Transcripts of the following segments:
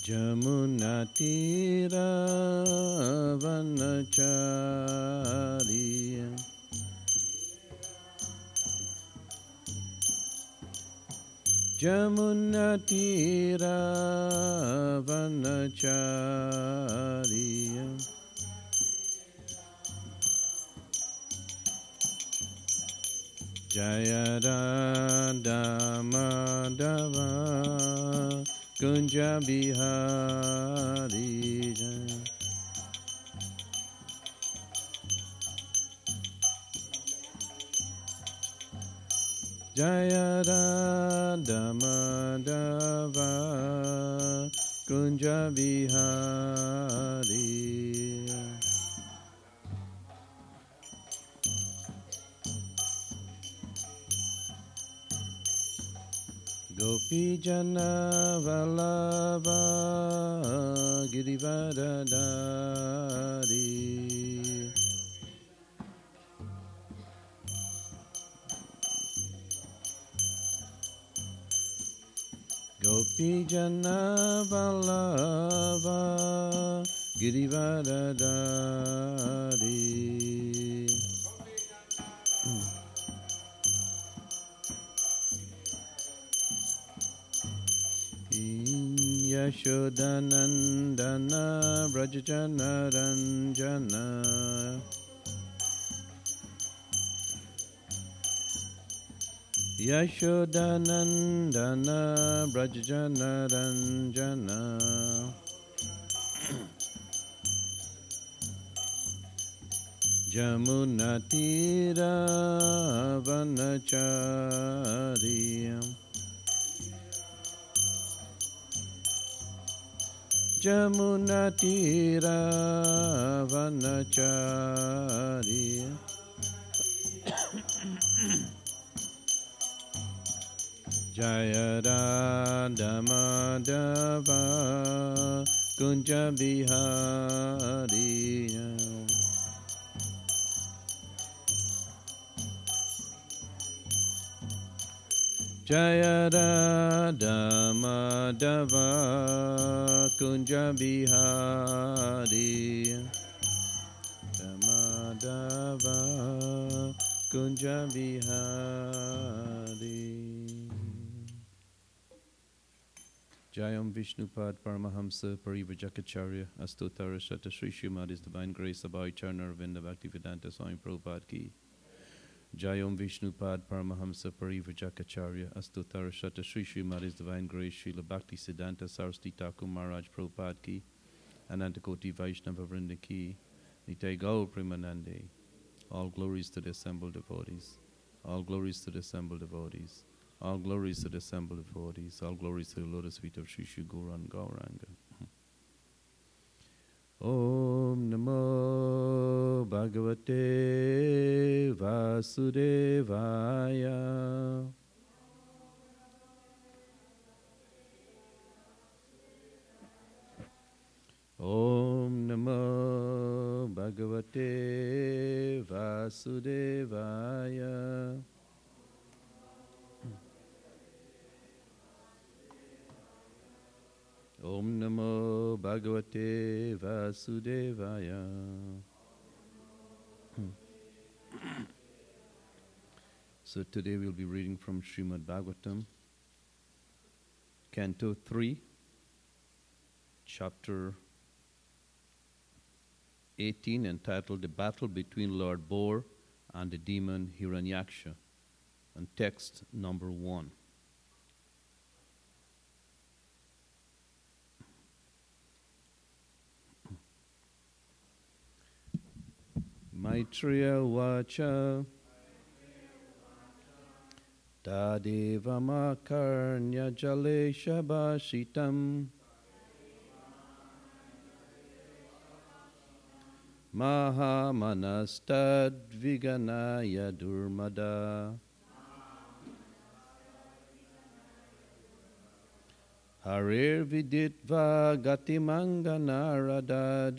Jamunatira vanachariya Jamunatira vanachariya Jaya Radha Madhava Kunja Bihari Jaya Jaya Radha Madhava Kunja Bihari Gopi Jana Vallabha Girivardhari Gopi Jana Vallabha Girivardhari Yashodanandana Vrajajana Ranjana Yashodanandana Vrajajana Ranjana Jamunatira Vanacharya Jamunatira Vanacharya Jaya Radha Madhava Kunja Bihari Jaya Radha Madhava Kunja Bihari Madhava Kunja Bihari Jayam Vishnupad Paramahamsa Parivrajakacarya Astotara Shata Sri Srimadi's Divine Grace Abhay Charnar Vinda Bhaktivedanta Swami Prabhupada Ki Jayam Vishnupad Paramahamsa Parivrajakacarya Astotara Shata Sri Srimadi's Divine Grace Srila Bhakti Siddhanta Saraswati Thakur Maharaj Prabhupada Ki Anantakoti Vaishnava Vrinda Ki Nitai Gaur Premanande. All glories to the assembled devotees. All glories to the assembled devotees. All glories to the assembled devotees. All glories to the lotus feet of Sri Sri Gauranga Gauranga. Om Namo Bhagavate Vasudevaya. Om Namo Bhagavate Vasudevaya. Om Namo Bhagavate Vasudevaya. So today we'll be reading from Srimad Bhagavatam, Canto 3, Chapter 18, entitled The Battle Between Lord Bor and the Demon Hiranyaksha, and text number 1. Maitreya Vacha Tadeva Makarnya Jalesha Bhashitam Mahamanastad Viganaya Durmada Harir Viditva Gatimanganaradad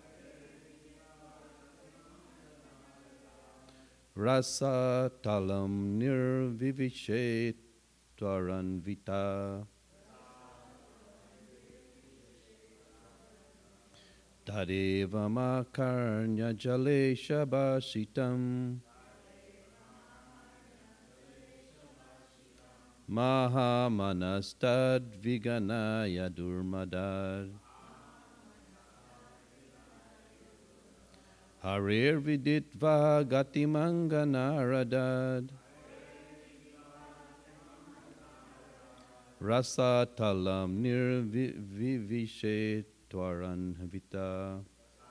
Rasa Talam Nirvivishet Twaranvita Tadevamakarnya jalesha basitam Mahamanastad viganaya durmadad Harir viditva gatimanganaradad Rasa talam nirvivishe twaran vita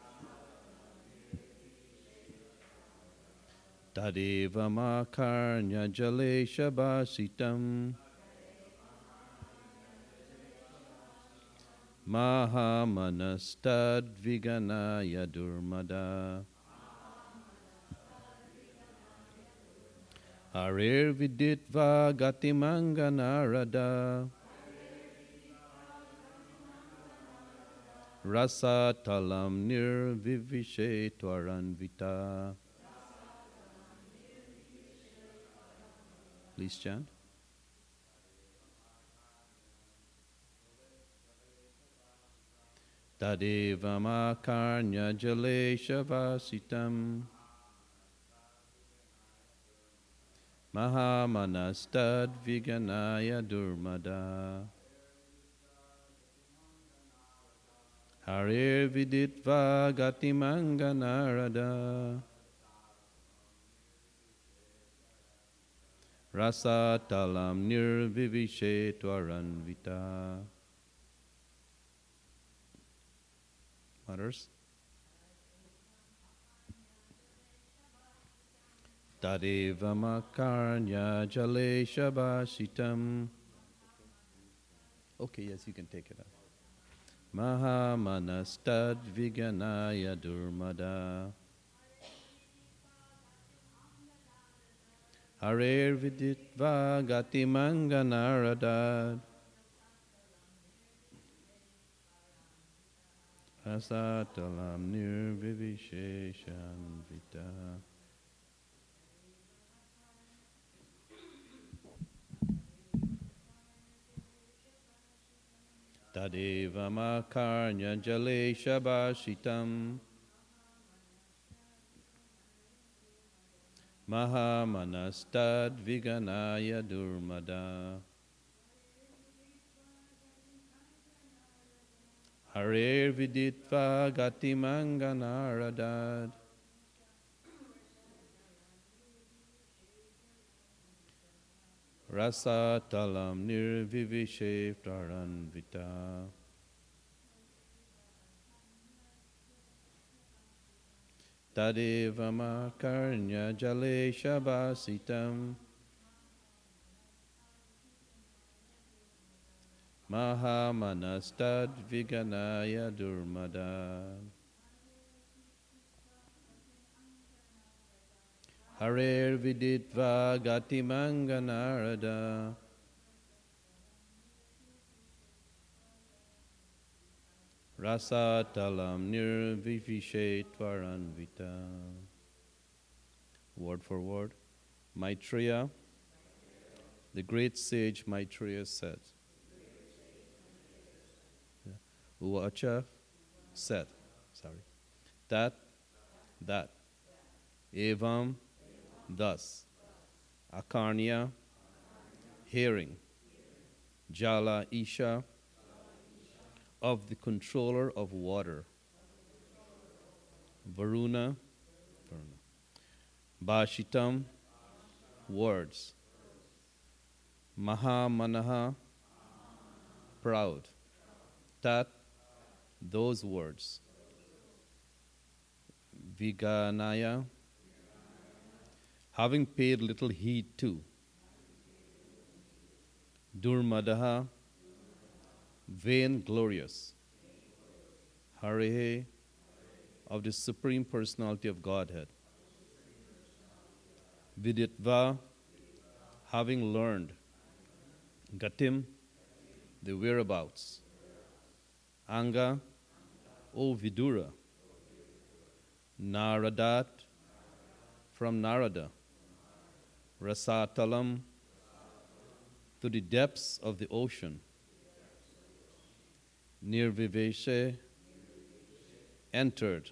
Tadeva makarnya jalesha basitam Mahamanastad viganaya durmada Harir viditva gatimanganarada Rasa talam nirvivishe twaran vita. Please chant. Tadeva makarnya jalesha vasitam Mahamanastad viganaya durmada Harir viditva gatimanganarada Rasa talam nirvivishe twaran vita. Mothers. Tadeva makarnya jalesha basitam. Okay, yes, you can take it up. Mahamanastad viganaya durmada Harir viditva gatimanganarada Asatalam nirvivisheshan vita. Tadeva makarnya jalesha basitam Mahamanastad viganaya durmada Harir viditva gatimanganarada Rasa talam nirvivishe taran vita. Tadeva makarnya jalesha basitam Mahamanastad viganaya durmada Harir viditva gatimanganarada Rasa talam nirvivishe twaran vita. Word for word. Maitreya, the great sage Maitreya said. Uvacha said, that, evam, thus, akarnya, hearing, jala isha, of the controller of water, Varuna, Bhashitam, words, Mahamanaha, proud, Tat, those words, Viganaya, having paid little heed to, Durmadaha, vain glorious, Harihe, of the Supreme Personality of Godhead, Viditva, having learned, Gatim, the whereabouts, Anga, O Vidura, Naradat, from Narada, Rasatalam, to the depths of the ocean, Nirviveshe, entered.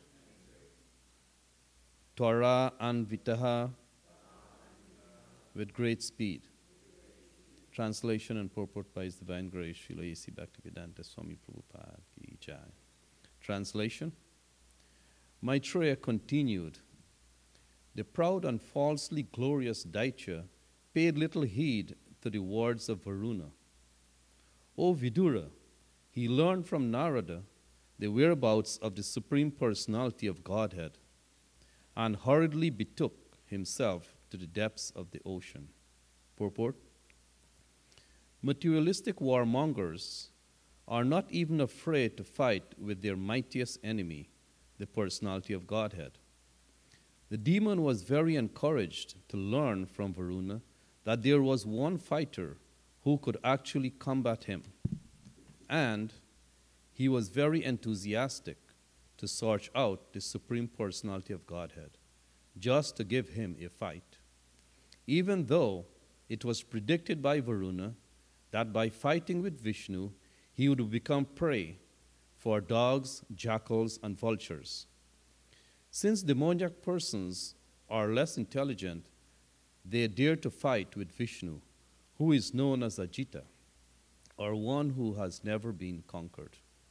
Torah Anvitaha with great speed. Translation and purport by His Divine Grace, Srila A.C. Bhaktivedanta Swami Prabhupada Ki Jai. Translation. Maitreya continued. The proud and falsely glorious Daitya paid little heed to the words of Varuna. O Vidura, he learned from Narada the whereabouts of the Supreme Personality of Godhead and hurriedly betook himself to the depths of the ocean. Purport. Materialistic warmongers are not even afraid to fight with their mightiest enemy, the personality of Godhead. The demon was very encouraged to learn from Varuna that there was one fighter who could actually combat him, and he was very enthusiastic to search out the Supreme Personality of Godhead, just to give him a fight, even though it was predicted by Varuna that by fighting with Vishnu, he would become prey for dogs, jackals, and vultures. Since demoniac persons are less intelligent, they dare to fight with Vishnu, who is known as Ajita, or one who has never been conquered.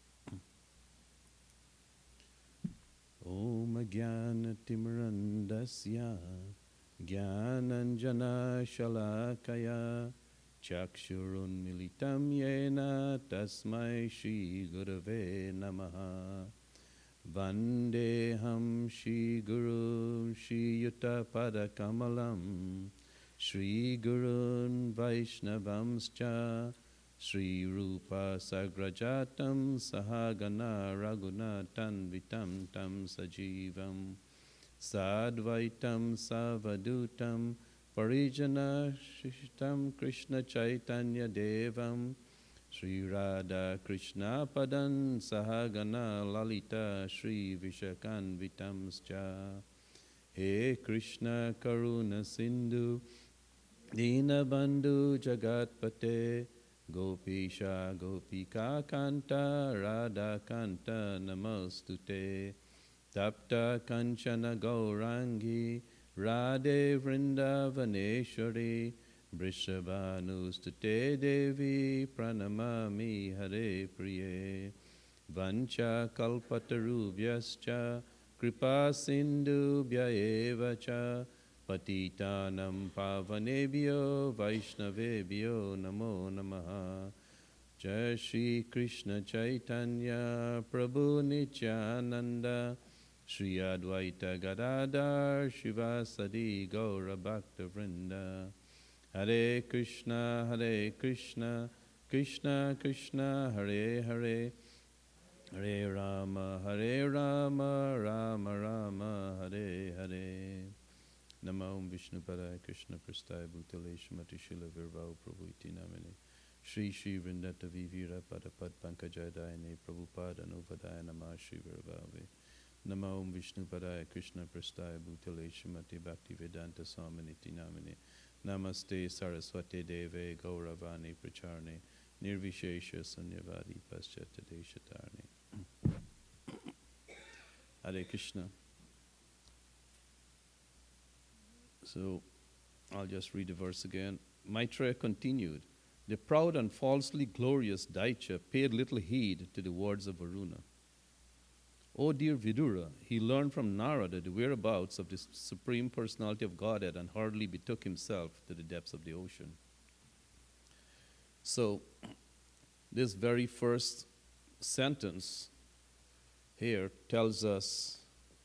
Om Jnana Timrandasya Jnananjana Shalakaya Chakshurun Militam Yena Tasmai Shri Gurave Namaha Vandeham Shri Guru Shri Yuta Pada Kamalam Shri Gurun Vaishnavamscha Shri Rupa Sagrajatam Sahagana Raghunatan Vitam Tam Sajivam Sadvaitam Savadutam Parijana Shishtam Krishna Chaitanya Devam Sri Radha Krishna Padan Sahagana Lalita Sri Vishakan Vitamscha He Krishna Karuna Sindhu Dina Bandhu Jagatpate Gopisha Gopika Kanta Radha Kanta Namostute Tapta Kanchana Gaurangi Radhe Vrindavaneshwari Vrishabhanustute Devi Pranamami Hare Priye Vancha Kalpatarubhyascha Kripa Sindhubhya eva cha Patitanam Pavanebhyo Vaishnavebhyo Namo Namaha Jai Shri Krishna Chaitanya Prabhu Nityananda Shri Advaita Gadadhar Shivasadi Gaura Bhakta Vrinda Hare Krishna Krishna Krishna Hare Hare Hare Rama Rama Rama Hare Hare Namo Vishnupadaya Krishna Prasthaya Bhutale Shrimati Srila Virvau Prabhu Iti Namine Shri Shri Vrindata Vivira Padapad Pankajayadayane Prabhupada Anuvadaya Namah Shri Virvave Namo Vishnupadaya Krishna Prasthaya Bhutale Shrimati Bhakti Vedanta Swaminiti Namine Namaste Saraswati Deve Gauravani Pracharne Nirvishesha Sunyavadi Paschatadeshatarne Hare Krishna. So I'll just read the verse again. Maitreya continued. The proud and falsely glorious Daitya paid little heed to the words of Varuna. O dear Vidura, he learned from Narada the whereabouts of the Supreme Personality of Godhead and hardly betook himself to the depths of the ocean. So this very first sentence here tells us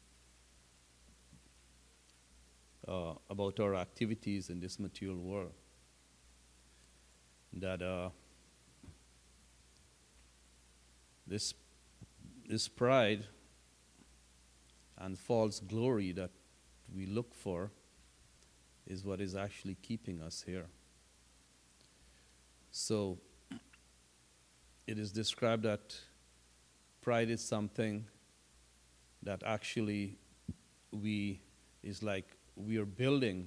about our activities in this material world. That this pride and false glory that we look for is what is actually keeping us here. So it is described that pride is something that actually we are building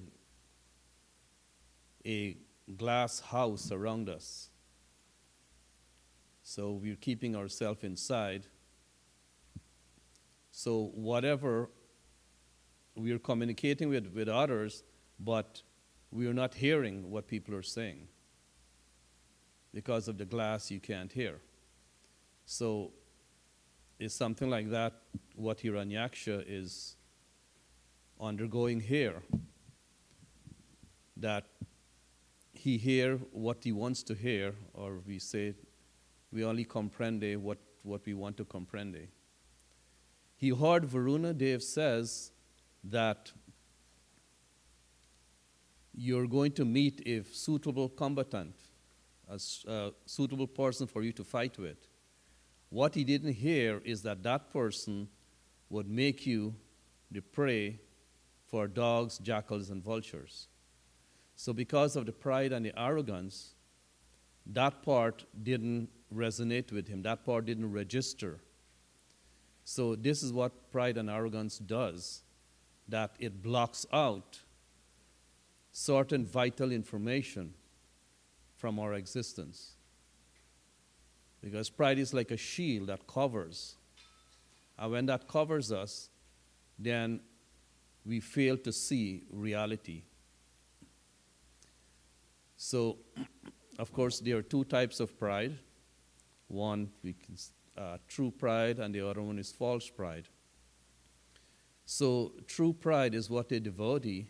a glass house around us. So we're keeping ourselves inside So whatever we are communicating with others, but we are not hearing what people are saying. Because of the glass, you can't hear. So it's something like that what Hiranyaksha is undergoing here, that he hear what he wants to hear, or we say we only comprende what we want to comprende. He heard Varuna Dev says that you're going to meet a suitable combatant, a suitable person for you to fight with. What he didn't hear is that that person would make you the prey for dogs, jackals, and vultures. So because of the pride and the arrogance, that part didn't resonate with him. That part didn't register. So this is what pride and arrogance does, that it blocks out certain vital information from our existence. Because pride is like a shield that covers. And when that covers us, then we fail to see reality. So, of course, there are two types of pride. One, true pride, and the other one is false pride. So, true pride is what a devotee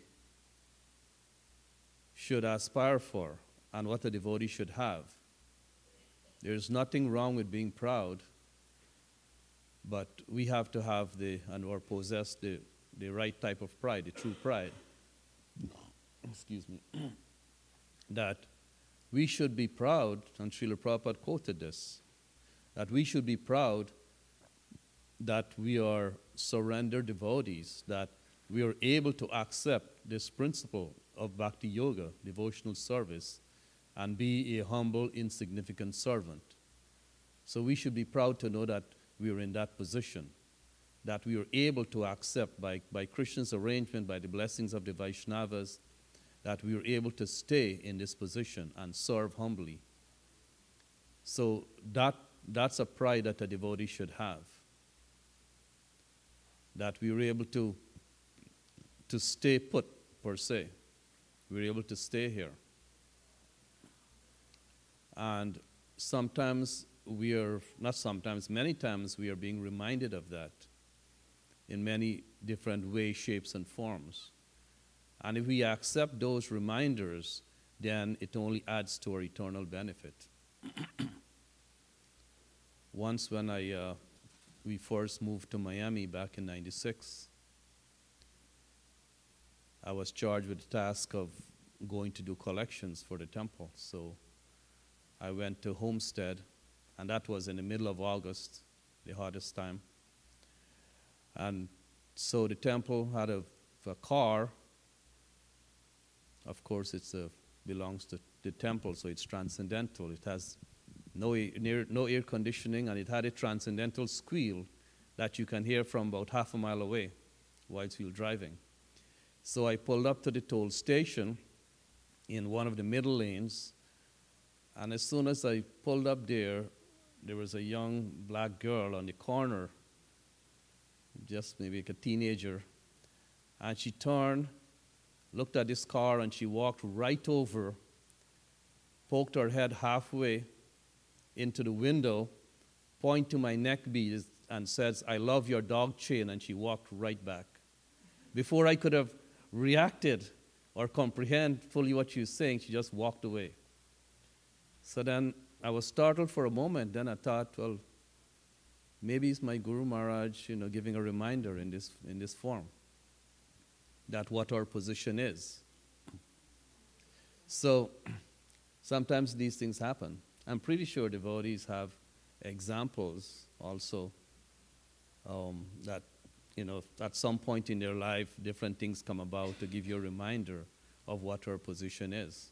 should aspire for and what a devotee should have. There's nothing wrong with being proud, but we have to have or possess the right type of pride, the true pride. Excuse me. That we should be proud, and Srila Prabhupada quoted this, that we should be proud that we are surrendered devotees, that we are able to accept this principle of bhakti yoga, devotional service, and be a humble, insignificant servant. So we should be proud to know that we are in that position, that we are able to accept by Krishna's arrangement, by the blessings of the Vaishnavas, that we are able to stay in this position and serve humbly. So that's a pride that a devotee should have, that we are able to stay put, per se. We're able to stay here. And many times we are being reminded of that in many different ways, shapes, and forms. And if we accept those reminders, then it only adds to our eternal benefit. Once when we first moved to Miami back in '96, I was charged with the task of going to do collections for the temple. So I went to Homestead, and that was in the middle of August, the hottest time. And so the temple had a car. Of course, it belongs to the temple, so it's transcendental. It has no air conditioning, and it had a transcendental squeal that you can hear from about half a mile away while you're driving. So I pulled up to the toll station in one of the middle lanes, and as soon as I pulled up there was a young black girl on the corner, just maybe like a teenager, and she turned, looked at this car, and she walked right over, poked her head halfway into the window, pointed to my neck beads, and says, "I love your dog chain," and she walked right back. Before I could have reacted or comprehend fully what she was saying, she just walked away. So then I was startled for a moment. Then I thought, well, maybe it's my Guru Maharaj, giving a reminder in this form that what our position is. So sometimes these things happen. I'm pretty sure devotees have examples also that, at some point in their life, different things come about to give you a reminder of what our position is.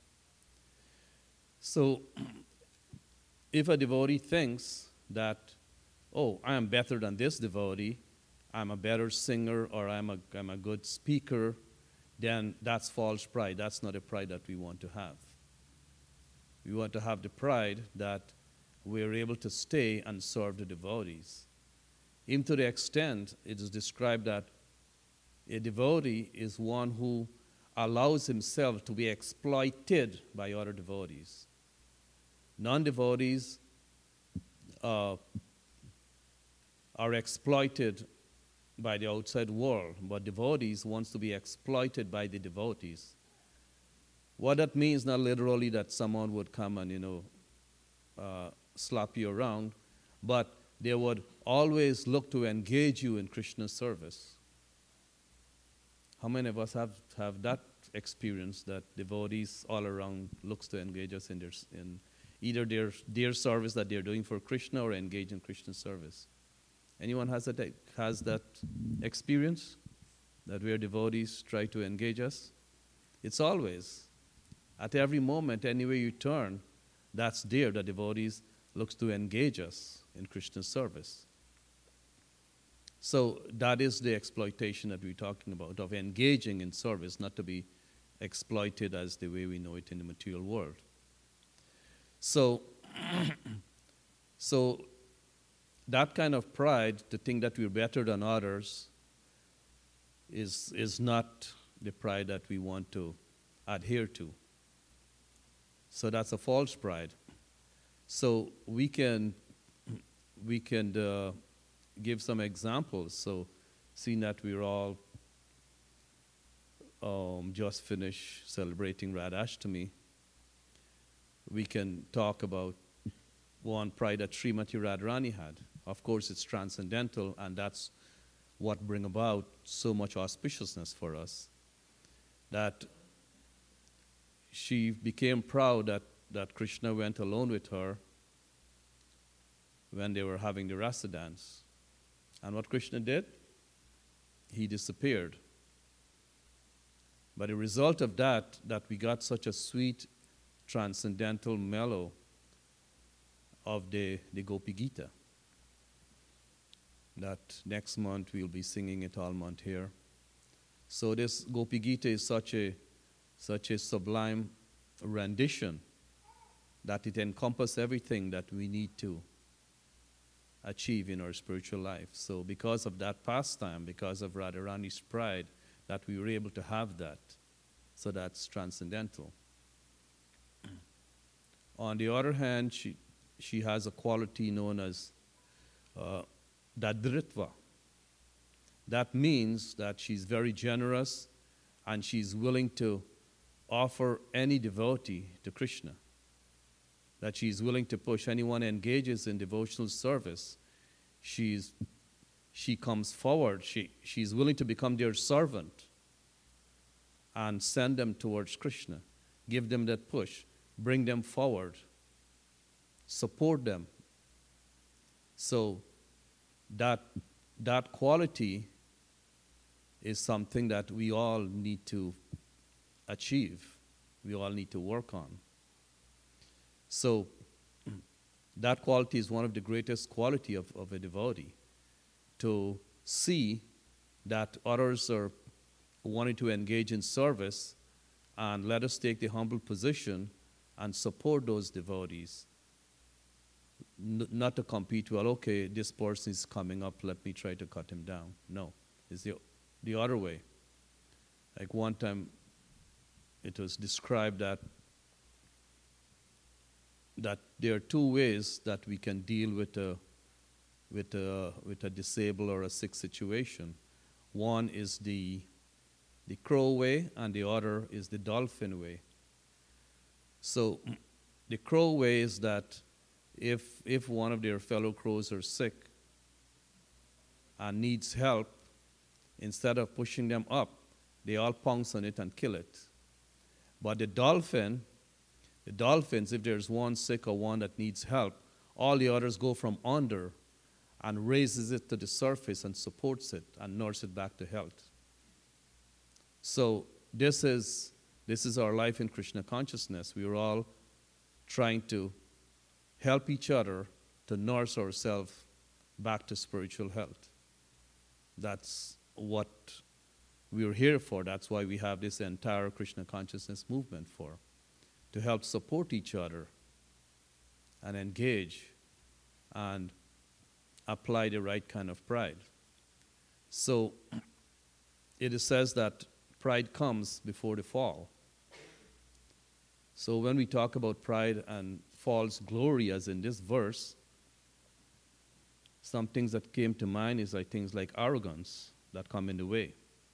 So if a devotee thinks that, oh, I am better than this devotee, I'm a better singer, or I'm a good speaker, then that's false pride. That's not a pride that we want to have. We want to have the pride that we're able to stay and serve the devotees even to the extent it is described that a devotee is one who allows himself to be exploited by other devotees. Non-devotees are exploited by the outside world, but devotees wants to be exploited by the devotees. What that means, not literally that someone would come and slap you around, but they would always look to engage you in Krishna service. How many of us have that experience, that devotees all around looks to engage us in either their service that they're doing for Krishna or engage in Krishna service? Anyone has that experience, that where devotees try to engage us? It's always, at every moment, anywhere you turn, that's there, the devotees looks to engage us in Krishna service. So that is the exploitation that we're talking about, of engaging in service, not to be exploited as the way we know it in the material world. So that kind of pride, to think that we're better than others, is not the pride that we want to adhere to. So that's a false pride. So we can give some examples. So seeing that we're all just finished celebrating Radhashtami, we can talk about one pride that Srimati Radharani had. Of course, it's transcendental, and that's what bring about so much auspiciousness for us. That she became proud that Krishna went alone with her when they were having the rasa dance. And what Krishna did? He disappeared. But the result of that we got such a sweet, transcendental mellow of the Gopi Gita, that next month we'll be singing it all month here. So this Gopi Gita is such a sublime rendition that it encompasses everything that we need to achieve in our spiritual life. So because of that pastime, because of Radharani's pride, that we were able to have that. So that's transcendental. On the other hand, she has a quality known as dadritva. That means that she's very generous and she's willing to offer any devotee to Krishna. That she's willing to push anyone engages in devotional service. She comes forward. She's willing to become their servant and send them towards Krishna. Give them that push. Bring them forward. Support them. So that quality is something that we all need to achieve. We all need to work on. So that quality is one of the greatest quality of a devotee, to see that others are wanting to engage in service, and let us take the humble position and support those devotees. Not to compete, well, okay, this person is coming up, let me try to cut him down. No, it's the other way. Like one time it was described that there are two ways that we can deal with a disabled or a sick situation. One is the crow way, and the other is the dolphin way. So the crow way is that if one of their fellow crows are sick and needs help, instead of pushing them up, they all pounce on it and kill it. But the dolphins, if there's one sick or one that needs help, all the others go from under and raises it to the surface and supports it and nurses it back to health. So this is our life in Krishna consciousness. We are all trying to help each other to nurse ourselves back to spiritual health. That's what we're here for. That's why we have this entire Krishna consciousness movement for, to help support each other and engage and apply the right kind of pride. So it says that pride comes before the fall. So when we talk about pride and false glory, as in this verse, some things that came to mind is like things like arrogance that come in the way.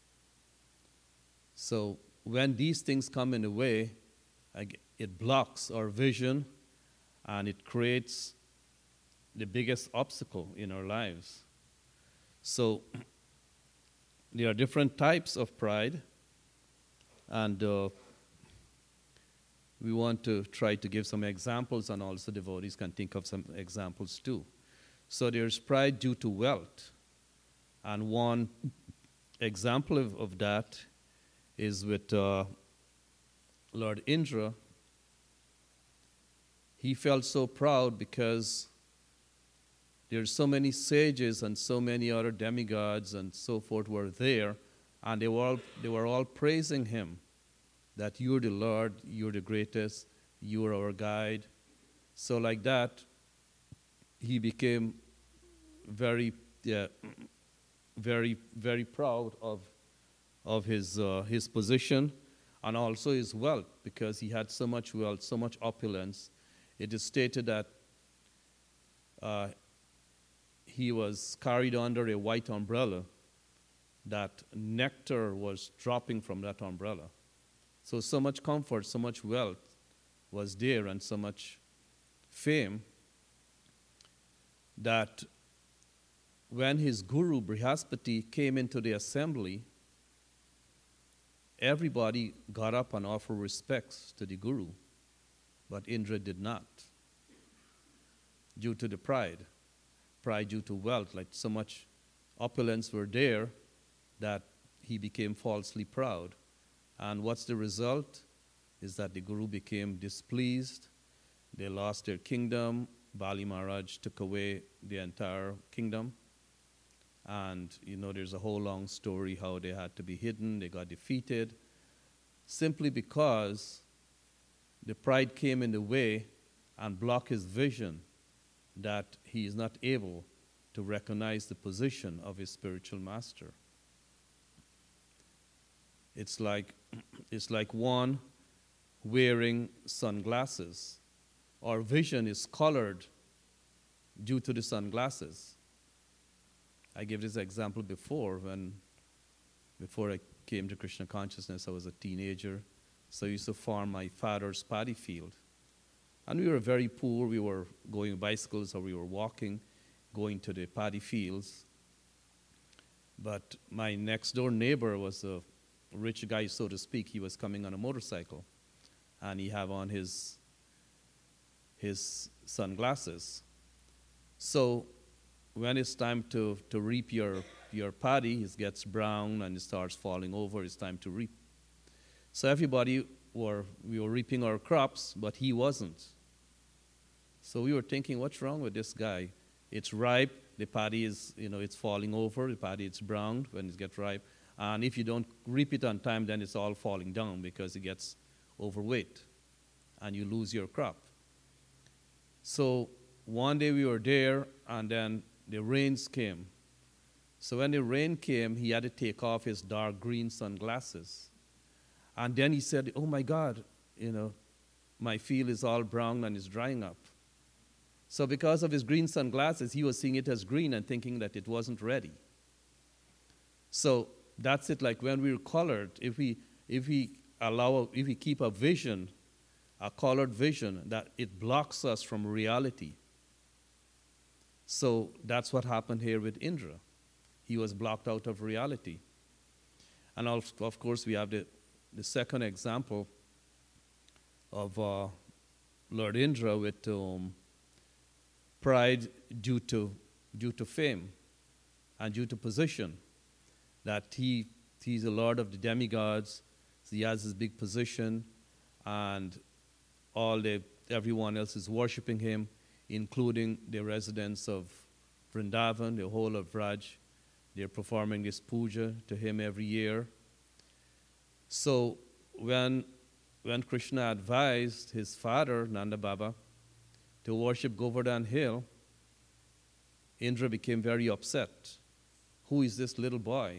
So when these things come in the way, it blocks our vision and it creates the biggest obstacle in our lives. So there are different types of pride, and we want to try to give some examples, and also devotees can think of some examples too. So there's pride due to wealth, and one example of that is with Lord Indra. He felt so proud because there's so many sages and so many other demigods and so forth were there, and they were all praising him, that you're the Lord, you're the greatest, you're our guide. So like that, he became very proud of his position and also his wealth, because he had so much wealth, so much opulence. It is stated that he was carried under a white umbrella, that nectar was dropping from that umbrella. So much comfort, so much wealth was there, and so much fame, that when his guru Brihaspati came into the assembly, everybody got up and offered respects to the guru, but Indra did not, due to the pride due to wealth. Like so much opulence were there that he became falsely proud. And what's the result? Is that the guru became displeased. They lost their kingdom. Bali Maharaj took away the entire kingdom. And, there's a whole long story how they had to be hidden. They got defeated simply because the pride came in the way and blocked his vision, that he is not able to recognize the position of his spiritual master. It's like one wearing sunglasses. Our vision is colored due to the sunglasses. I gave this example before I came to Krishna consciousness. I was a teenager, so I used to farm my father's paddy field. And we were very poor. We were going bicycles, or we were walking, going to the paddy fields. But my next door neighbor was a rich guy, so to speak. He was coming on a motorcycle, and he had on his sunglasses. So when it's time to reap your paddy, it gets brown and it starts falling over. It's time to reap. So we were reaping our crops, but he wasn't. So we were thinking, what's wrong with this guy? It's ripe, the paddy is, it's falling over, the paddy is brown when it gets ripe. And if you don't reap it on time, then it's all falling down because it gets overweight and you lose your crop. So one day we were there, and then the rains came. So when the rain came, he had to take off his dark green sunglasses. And then he said, oh my God, my field is all brown and it's drying up. So because of his green sunglasses, he was seeing it as green and thinking that it wasn't ready. So that's it. Like when we're colored, if we keep a vision, a colored vision, that it blocks us from reality. So that's what happened here with Indra. He was blocked out of reality. And of course, we have the second example of Lord Indra with pride due to fame and due to position. That he's a lord of the demigods, so he has this big position, and everyone else is worshiping him, including the residents of Vrindavan, the whole of Vraj. They're performing this puja to him every year. So when Krishna advised his father, Nanda Baba, to worship Govardhan Hill, Indra became very upset. Who is this little boy?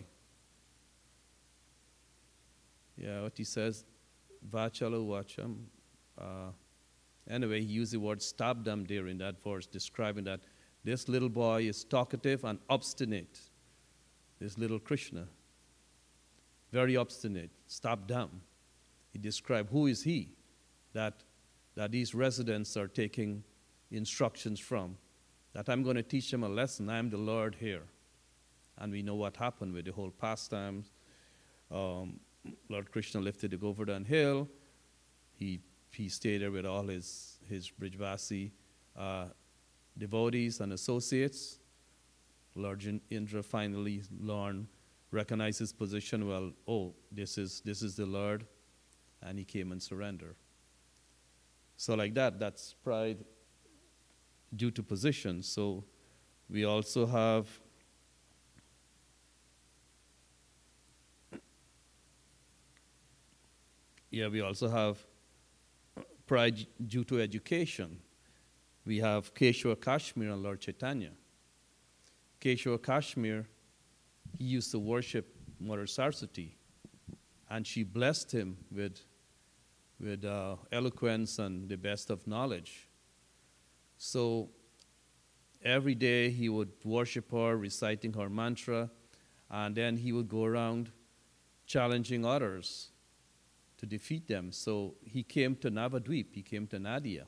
Yeah, what he says, Vachalo Vacham. Anyway, he used the word stabdam there in that verse, describing that this little boy is talkative and obstinate. This little Krishna, very obstinate, stabdam. He described who is he that these residents are taking instructions from, that I'm going to teach them a lesson. I'm the Lord here. And we know what happened with the whole pastimes. Lord Krishna lifted the Govardhan hill. He stayed there with all his Brijvasi devotees and associates. Lord Indra finally recognized his position. Well, oh, this is the Lord, and he came and surrendered. So like that's pride due to position. So we also have pride due to education. We have Keshwar Kashmir and Lord Chaitanya. Keshwar Kashmir, he used to worship Mother Saraswati, and she blessed him with eloquence and the best of knowledge. So every day he would worship her, reciting her mantra, and then he would go around challenging others to defeat them. So he came to Navadvip, he came to Nadia.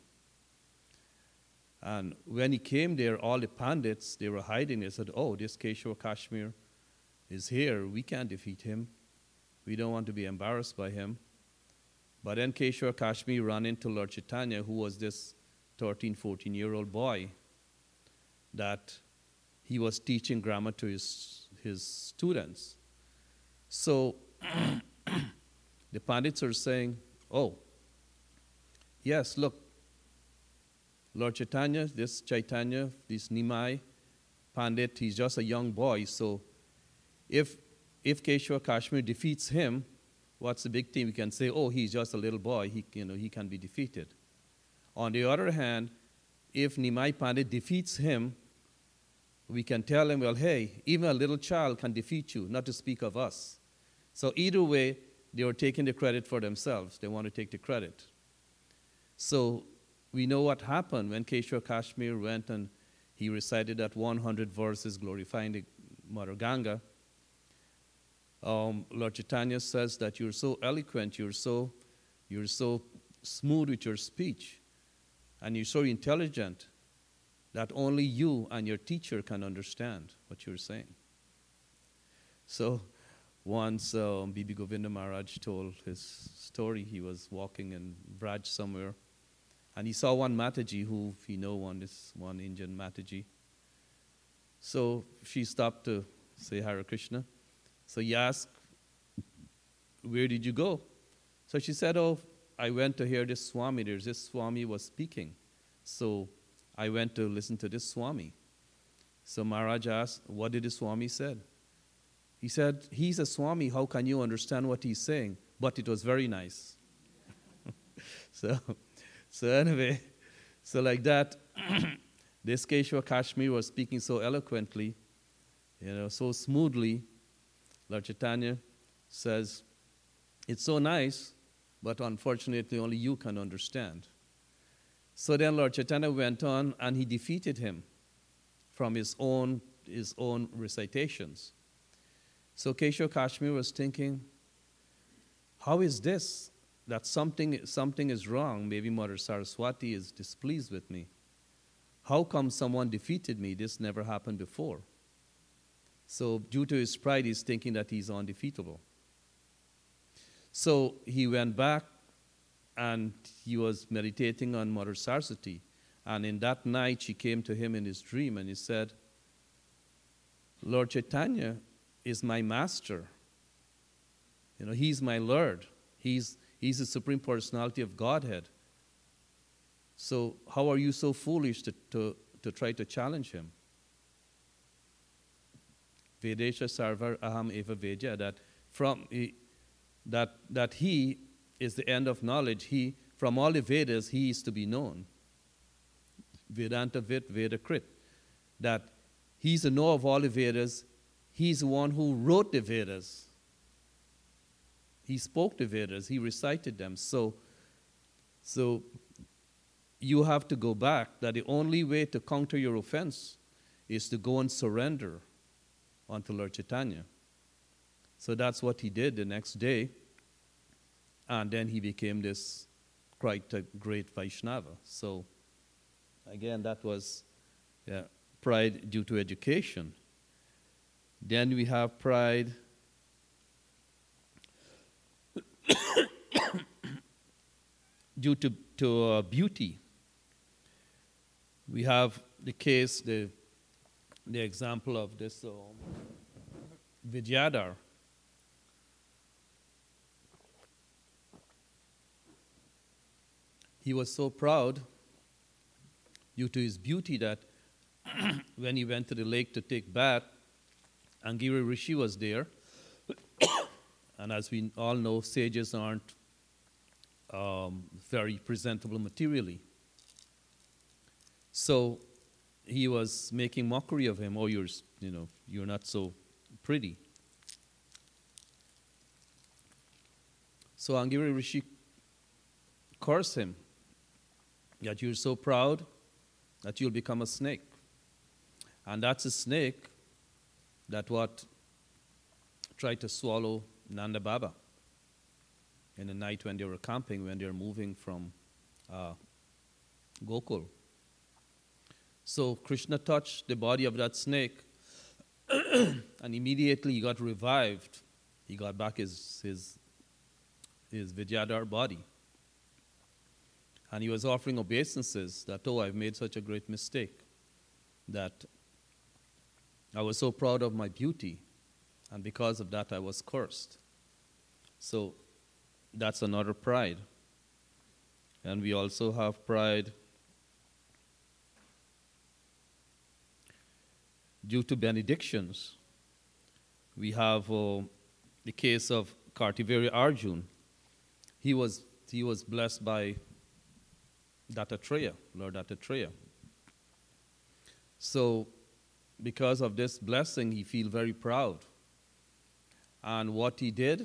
And when he came there, all the pandits, they were hiding. They said, oh, this Keshwar Kashmir is here. We can't defeat him. We don't want to be embarrassed by him. But then Keshwar Kashmir ran into Lord Chaitanya, who was this 13, 14-year-old boy that he was teaching grammar to his students. So the pandits are saying, oh, yes, look, Lord Chaitanya, this Nimai Pandit, he's just a young boy, so if Keshwar Kashmir defeats him, what's the big thing? We can say, oh, he's just a little boy, he can be defeated. On the other hand, if Nimai Pandit defeats him, we can tell him, well, hey, even a little child can defeat you, not to speak of us. So either way, they are taking the credit for themselves. They want to take the credit. So we know what happened when Keshwar Kashmir went and he recited that 100 verses glorifying the Mother Ganga. Lord Chaitanya says that you're so eloquent, you're so smooth with your speech, and you're so intelligent that only you and your teacher can understand what you're saying. So once Bibi Govinda Maharaj told his story. He was walking in Braj somewhere, and he saw one Mataji who he know one Indian Mataji. So she stopped to say Hare Krishna. So he asked, where did you go? So she said, oh, I went to hear this Swami. There's this Swami was speaking. So I went to listen to this Swami. So Maharaj asked, what did the Swami said? He said, he's a Swami, how can you understand what he's saying? But it was very nice. So anyway, so like that, this Keshwar Kashmir was speaking so eloquently, so smoothly. Lord Chaitanya says, it's so nice, but unfortunately only you can understand. So then Lord Chaitanya went on and he defeated him from his own recitations. So Keshwar Kashmir was thinking, how is this? That something is wrong. Maybe Mother Saraswati is displeased with me. How come someone defeated me? This never happened before. So due to his pride, he's thinking that he's undefeatable. So he went back and he was meditating on Mother Saraswati. And in that night, she came to him in his dream and he said, Lord Chaitanya is my master. He's my Lord. He's the Supreme Personality of Godhead. So how are you so foolish to try to challenge him? Vedesha sarvar aham eva vedya, that he is the end of knowledge. From all the Vedas, he is to be known. Vedanta Vid Veda Krit. That He's the knower of all the Vedas. He's the one who wrote the Vedas. He spoke the Vedas. He recited them. So you have to go back, that the only way to counter your offense is to go and surrender unto Lord Chaitanya. So that's what he did the next day. And then he became this quite a great Vaishnava. So again, that was pride due to education. Then we have pride due to beauty. We have the case, the example of this Vidyadhar. He was so proud due to his beauty that when he went to the lake to take bath, Angiri Rishi was there. And as we all know, sages aren't very presentable materially. So he was making mockery of him. Oh, you're not so pretty. So Angiri Rishi cursed him that you're so proud that you'll become a snake. And that's a snake that what tried to swallow Nanda Baba in the night when they were camping, when they were moving from Gokul. So Krishna touched the body of that snake, and immediately he got revived. He got back his Vidyadhar body. And he was offering obeisances that, oh, I've made such a great mistake, that I was so proud of my beauty, and because of that I was cursed. So that's another pride. And we also have pride due to benedictions. We have the case of Kartivirya Arjun. He was blessed by Dattatreya, Lord Dattatreya. So because of this blessing, he feel very proud. And what he did,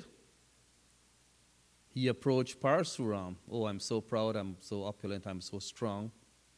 he approached Parasuram. Oh, I'm so proud, I'm so opulent, I'm so strong.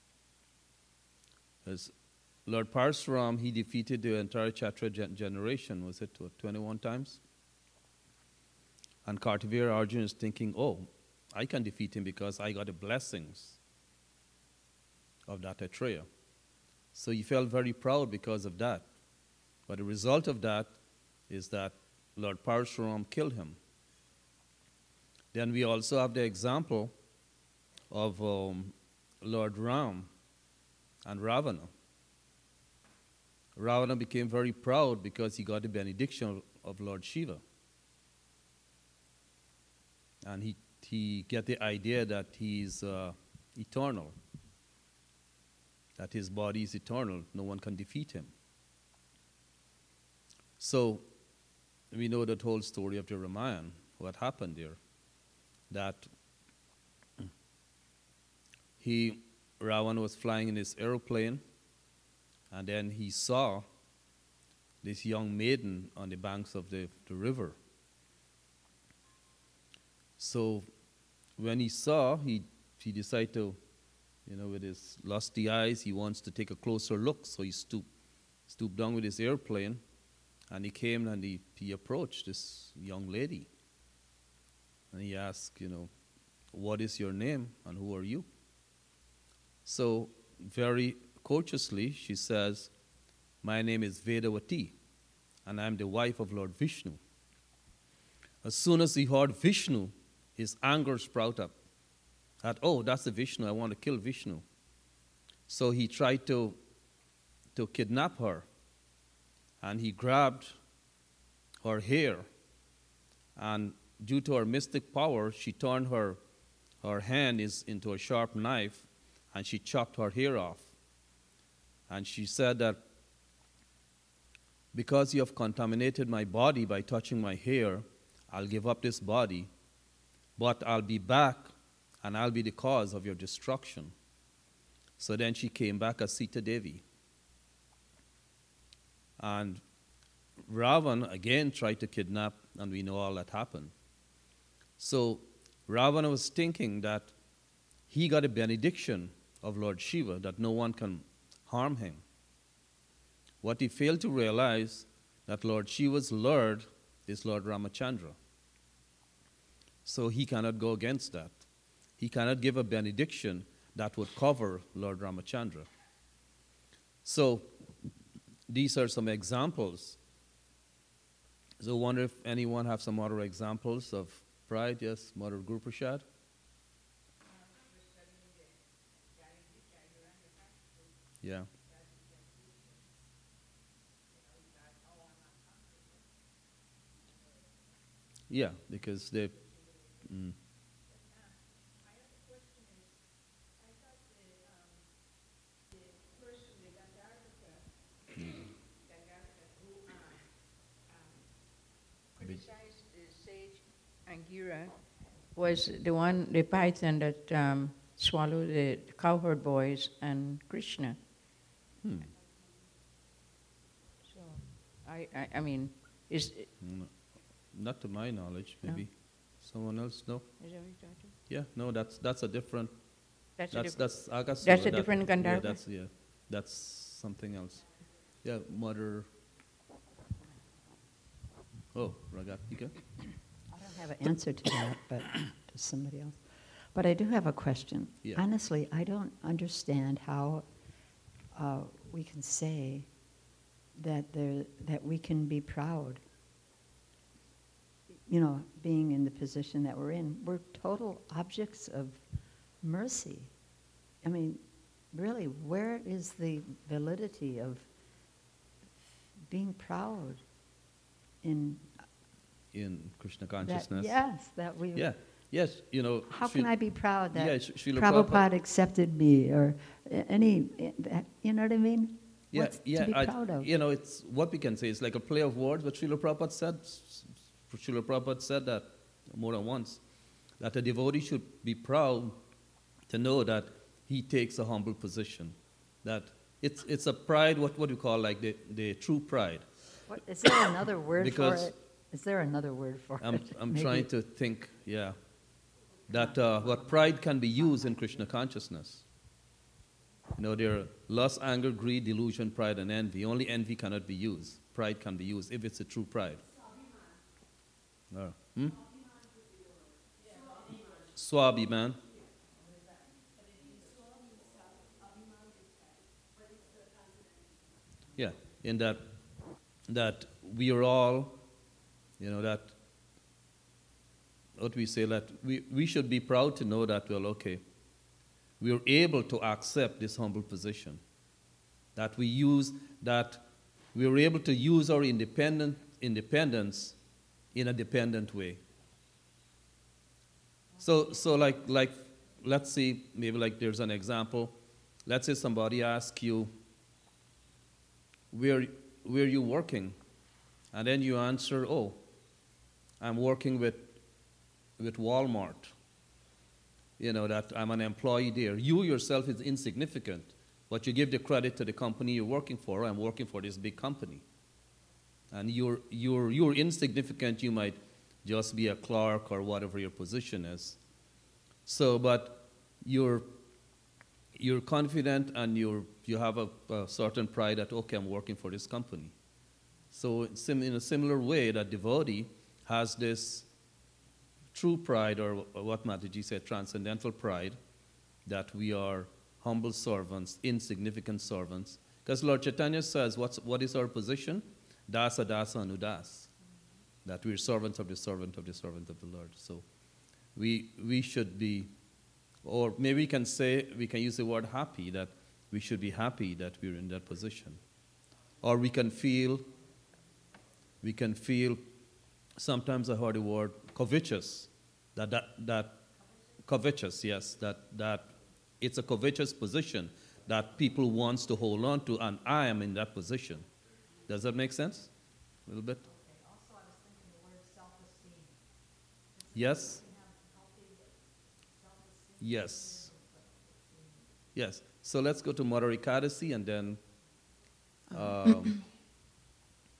As Lord Parasuram, he defeated the entire Kshatriya generation, was it 21 times? And Kartivirya Arjuna is thinking, oh, I can defeat him because I got the blessings of Dattatreya. So he felt very proud because of that. But the result of that is that Lord Parashuram killed him. Then we also have the example of Lord Ram and Ravana. Ravana became very proud because he got the benediction of Lord Shiva. And he get the idea that he's eternal, that his body is eternal, no one can defeat him. So we know that whole story of the Ramayana, what happened there, that Ravana was flying in his aeroplane, and then he saw this young maiden on the banks of the river. So when he saw, he decided to, with his lusty eyes, he wants to take a closer look. So he stooped down with his airplane, and he came and he approached this young lady. And he asked, what is your name and who are you? So very courteously, she says, my name is Vedavati, and I'm the wife of Lord Vishnu. As soon as he heard Vishnu, his anger sprouted up. That, oh, that's the Vishnu, I want to kill Vishnu. So he tried to kidnap her, and he grabbed her hair, and due to her mystic power, she turned her hand into a sharp knife, and she chopped her hair off. And she said that because you have contaminated my body by touching my hair, I'll give up this body, but I'll be back and I'll be the cause of your destruction. So then she came back as Sita Devi. And Ravan again tried to kidnap, and we know all that happened. So Ravana was thinking that he got a benediction of Lord Shiva, that no one can harm him. What he failed to realize, that Lord Shiva's Lord is Lord Ramachandra. So he cannot go against that. He cannot give a benediction that would cover Lord Ramachandra. So these are some examples. So I wonder if anyone have some other examples of pride. Yes, Mother Guru-Prasad? Yeah. Yeah, because they... Mm. Criticized the sage Angira was the python that swallowed the cowherd boys and Krishna. Hmm. So, I mean, is Not to my knowledge, No. maybe. Someone else? No? is that what you're talking? Yeah, no, that's a different... That's a different. That's Agasura. That's a different Gandharva? That's something else. Yeah, Mother... Oh, Ragatika? I don't have an answer to that, but to somebody else. But I do have a question. Yeah. Honestly, I don't understand how we can say that we can be proud. You know, being in the position that we're in, we're total objects of mercy. I mean, really, where is the validity of being proud in Krishna that? consciousness. Yes, that we. Yeah. Yes, you know... How can I be proud that Srila Prabhupada accepted me, or you know what I mean? Yeah, What's to be proud of? You know, it's what we can say. It's like a play of words. But Srila Prabhupada said that more than once, that a devotee should be proud to know that he takes a humble position. That it's a pride. What do you call, like the true pride? What, is there another word for Because it? Is there another word for it? I'm Maybe. trying to think. Yeah, that what pride can be used in Krishna consciousness. You know, there are lust, anger, greed, delusion, pride, and envy. Only envy cannot be used. Pride can be used if it's a true pride. Swabhiman. Yeah, in that we are all, you know, that what we say, that we should be proud to know that, well, okay, we are able to accept this humble position. That we are able to use our independence in a dependent way. So like let's see, maybe like there's an example. Let's say somebody asks you, where are you working? And then you answer, oh, I'm working with Walmart. You know, that I'm an employee there. You yourself is insignificant, but you give the credit to the company you're working for. I'm working for this big company. And you're insignificant. You might just be a clerk or whatever your position is. So, but you're confident, and you have a certain pride that, okay, I'm working for this company. So in a similar way, that devotee has this true pride, or what Mataji said, transcendental pride, that we are humble servants, insignificant servants. Because Lord Chaitanya says, what is our position? Dasa dasa anudas. That we're servants of the servant of the servant of the Lord. So we should be, or maybe we can use the word happy, that we should be happy that we're in that position. Or we can feel, sometimes I heard the word covetous, that covetous, yes, that it's a covetous position that people wants to hold on to, and I am in that position. Does that make sense? A little bit? Okay. Also, I was thinking the word self-esteem. Yes? Yes. Yes. So let's go to Mother Ekadasi, and then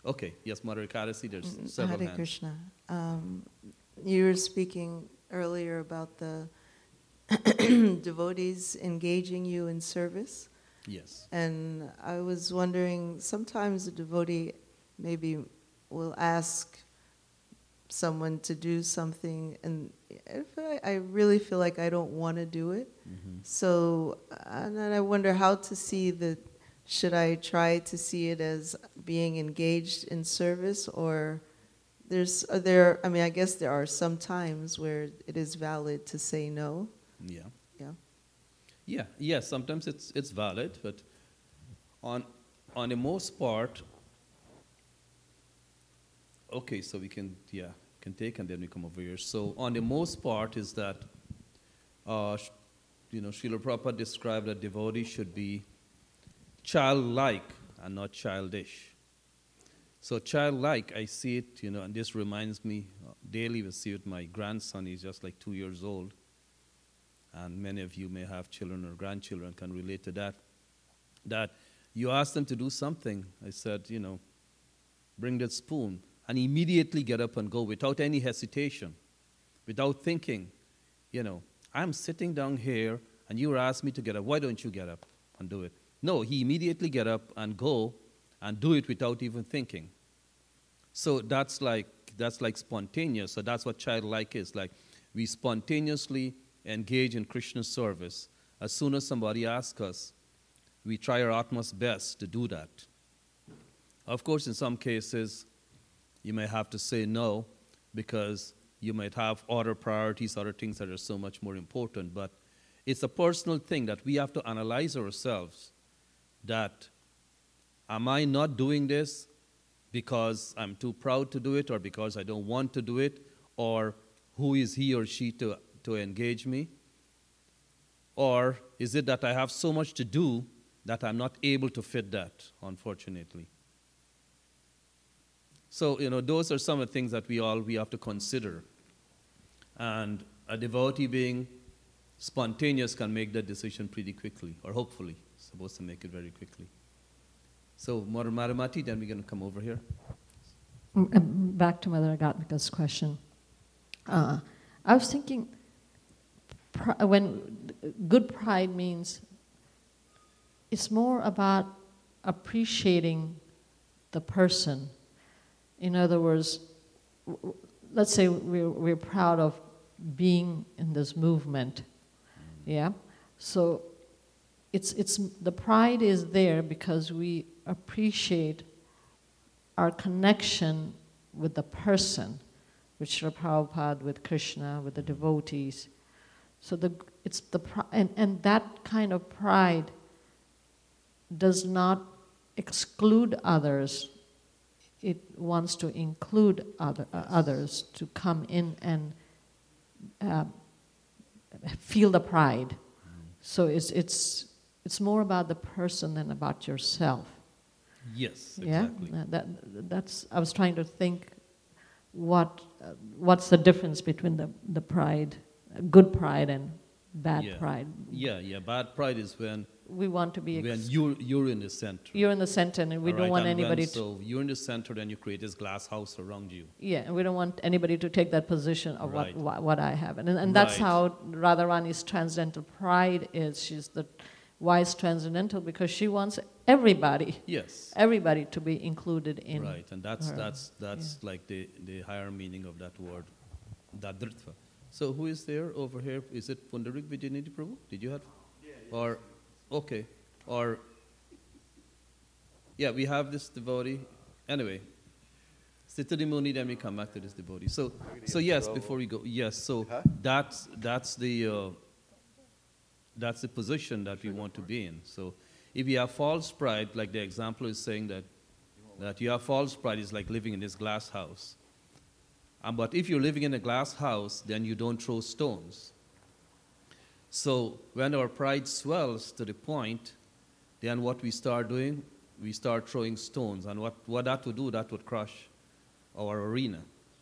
Okay, yes, Mother Ekadasi, there's several Hare hands. Krishna. You were speaking earlier about the devotees engaging you in service. Yes. And I was wondering, sometimes a devotee maybe will ask someone to do something, and if I really feel like I don't want to do it. Mm-hmm. So, and then I wonder how to see should I try to see it as being engaged in service, or I guess there are some times where it is valid to say no. Yeah. Yeah. Yeah, yes, sometimes it's valid, but on the most part, okay, so we can take and then we come over here. So on the most part is that, Srila Prabhupada described that devotee should be childlike and not childish. So childlike, I see it, and this reminds me, daily we see it, my grandson, he's just like 2 years old. And many of you may have children or grandchildren can relate to that you ask them to do something. I said, bring that spoon. And immediately get up and go without any hesitation, without thinking, I'm sitting down here and you asked me to get up. Why don't you get up and do it? No, he immediately get up and go and do it without even thinking. So that's like spontaneous. So that's what childlike is. Like we spontaneously engage in Krishna service. As soon as somebody asks us, we try our utmost best to do that. Of course, in some cases, you may have to say no because you might have other priorities, other things that are so much more important. But it's a personal thing that we have to analyze ourselves. That, am I not doing this because I'm too proud to do it, or because I don't want to do it, or who is he or she to engage me? Or is it that I have so much to do that I'm not able to fit that, unfortunately? So, those are some of the things that we have to consider. And a devotee being spontaneous can make that decision pretty quickly, or hopefully supposed to make it very quickly. So, Mother Madhumati, then we're going to come over here. Back to Mother Agatmika's question. I was thinking, when good pride means, it's more about appreciating the person. In other words, let's say we're proud of being in this movement, yeah? So it's the pride is there because we appreciate our connection with the person, with Srila Prabhupada, with Krishna, with the devotees. So and that kind of pride does not exclude others. It wants to include others to come in and feel the pride. So it's more about the person than about yourself. Yes, Yeah, exactly. that's. I was trying to think, what's the difference between the pride, good pride, and bad pride? Yeah. Bad pride is when We want to be. when you're in the center. You're in the center, and we All don't right, want and anybody when, so you're in the center, then you create this glass house around you. Yeah, and we don't want anybody to take that position of Right. what I have. And that's Right. how Radharani's transcendental pride is. She's the wise transcendental because she wants everybody Yes. to be included in. Right, and that's her. like the higher meaning of that word, dadritva. So who is there over here? Is it Pundarik Vijayanidhi Prabhu? Did you have? Or, okay, or, yeah, we have this devotee. Anyway, Siddhari Muni, then we come back to this devotee. So yes, before we go, yes, so that's the position that we want to be in. So if you have false pride, like the example is saying that you have false pride is like living in this glass house. But if you're living in a glass house, then you don't throw stones. So when our pride swells to the point, then what we start doing, we start throwing stones. And what that would do, that would crush our arena.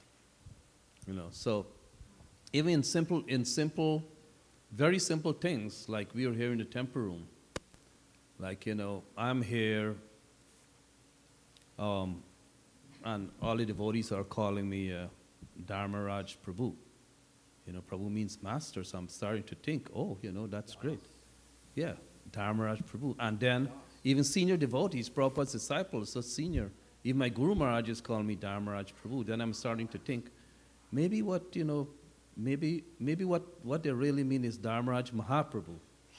So even in simple, very simple things, like we are here in the temple room. Like, I'm here, and all the devotees are calling me Dharmaraj Prabhu. You know, Prabhu means master, so I'm starting to think, oh, you know, that's great. Yeah, Dharmaraj Prabhu. And then even senior devotees, Prabhupada's disciples, so senior, even my Guru Maharajas call me Dharmaraj Prabhu. Then I'm starting to think, maybe what, you know, maybe what they really mean is Dharmaraj Mahaprabhu.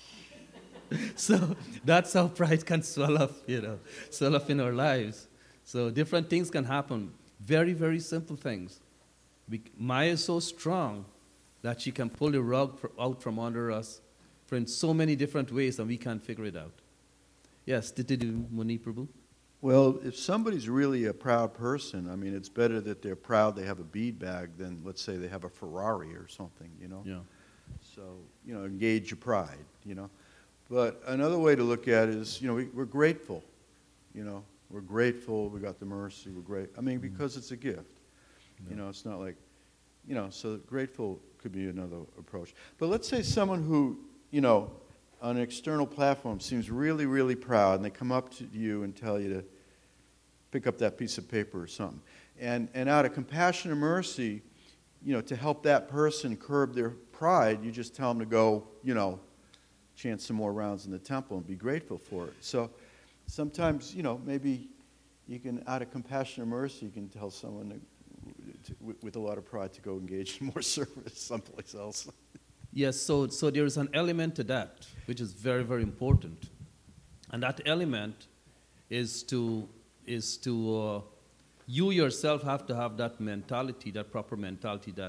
So that's how pride can swell up, you know, swell up in our lives. So different things can happen. Very, very simple things. Maya is so strong that she can pull the rug out from under us in so many different ways and we can't figure it out. Yes, Titidu Muni Prabhu? Well, if somebody's really a proud person, I mean, it's better that they're proud they have a bead bag than, let's say, they have a Ferrari or something, you know? Yeah. So, you know, engage your pride, you know? But another way to look at it is, you know, we're grateful, you know? We're grateful, we got the mercy, we're great. I mean, because it's a gift. Yeah. You know, it's not like, you know, so grateful could be another approach. But let's say someone who, you know, on an external platform seems really, really proud, and they come up to you and tell you to pick up that piece of paper or something. And out of compassion and mercy, you know, to help that person curb their pride, you just tell them to go, you know, chant some more rounds in the temple and be grateful for it. So sometimes, you know, maybe you can, out of compassion and mercy, you can tell someone with a lot of pride to go engage in more service someplace else. Yes, so there is an element to that, which is very, very important. And that element is to you yourself have to have that mentality, that proper mentality that,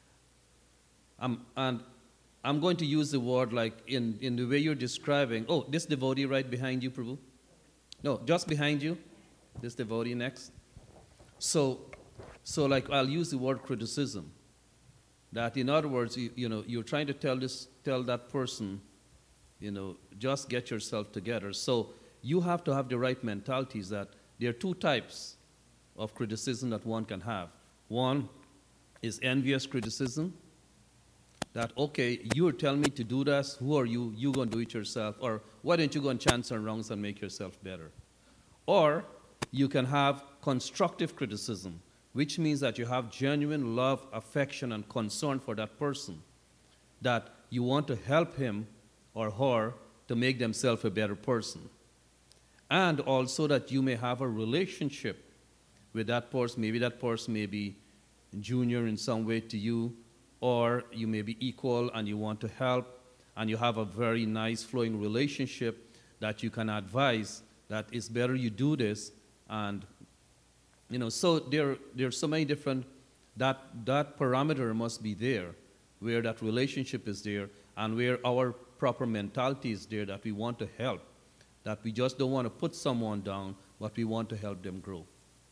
and I'm going to use the word like in the way you're describing, oh, this devotee right behind you, Prabhu? No, just behind you, this devotee next. So like I'll use the word criticism. That in other words, you know, you're trying to tell that person, you know, just get yourself together. So you have to have the right mentalities that there are two types of criticism that one can have. One is envious criticism, that, okay, you're telling me to do this, who are you? You going to do it yourself. Or why don't you go and chant some wrongs and make yourself better? Or you can have constructive criticism, which means that you have genuine love, affection, and concern for that person, that you want to help him or her to make themselves a better person. And also that you may have a relationship with that person. Maybe that person may be junior in some way to you, or you may be equal and you want to help, and you have a very nice flowing relationship that you can advise that it's better you do this. And you know, so there are so many different, that parameter must be there, where that relationship is there, and where our proper mentality is there, that we want to help, that we just don't want to put someone down, but we want to help them grow.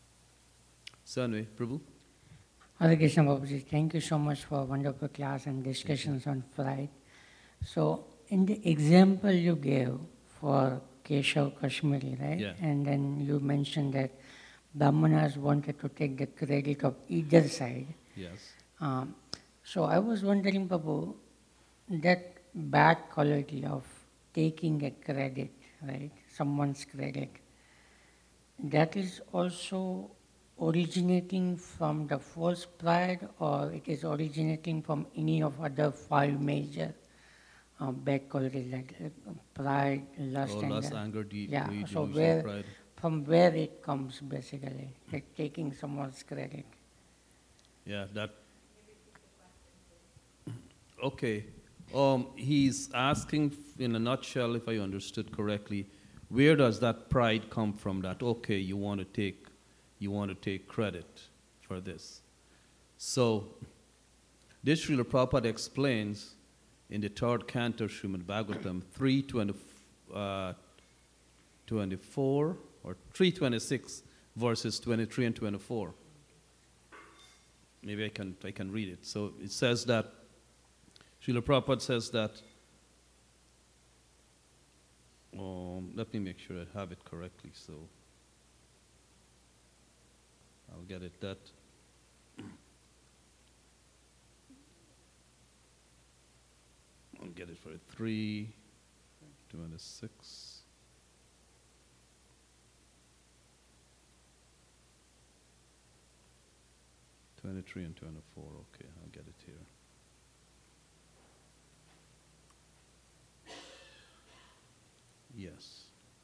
So anyway, Prabhu? Hare Krishna Babaji, thank you so much for a wonderful class and discussions on pride. So in the example you gave for Keshav Kashmiri, right? Yeah. And then you mentioned that Brahmanas wanted to take the credit of either side. Yes. So I was wondering, Prabhu, that bad quality of taking a credit, right, someone's credit, that is also originating from the false pride, or it is originating from any of other five major bad qualities like pride, lust, Oh, and lust, anger, greed, yeah. So delusion, pride. from where it comes basically, like taking someone's credit. Yeah, that. Okay. He's asking, in a nutshell, if I understood correctly, where does that pride come from? That, okay, you want to take credit for this. So, this Srila Prabhupada explains in the third canto, Srimad Bhagavatam 3:24 or 3:26, verses 23 and 24. Maybe I can read it. So it says that Srila Prabhupada says that. Let me make sure I have it correctly. So I'll get it. That. I'll get it for it. 3:26. 23 and 24. Okay, I'll get it here. Yes.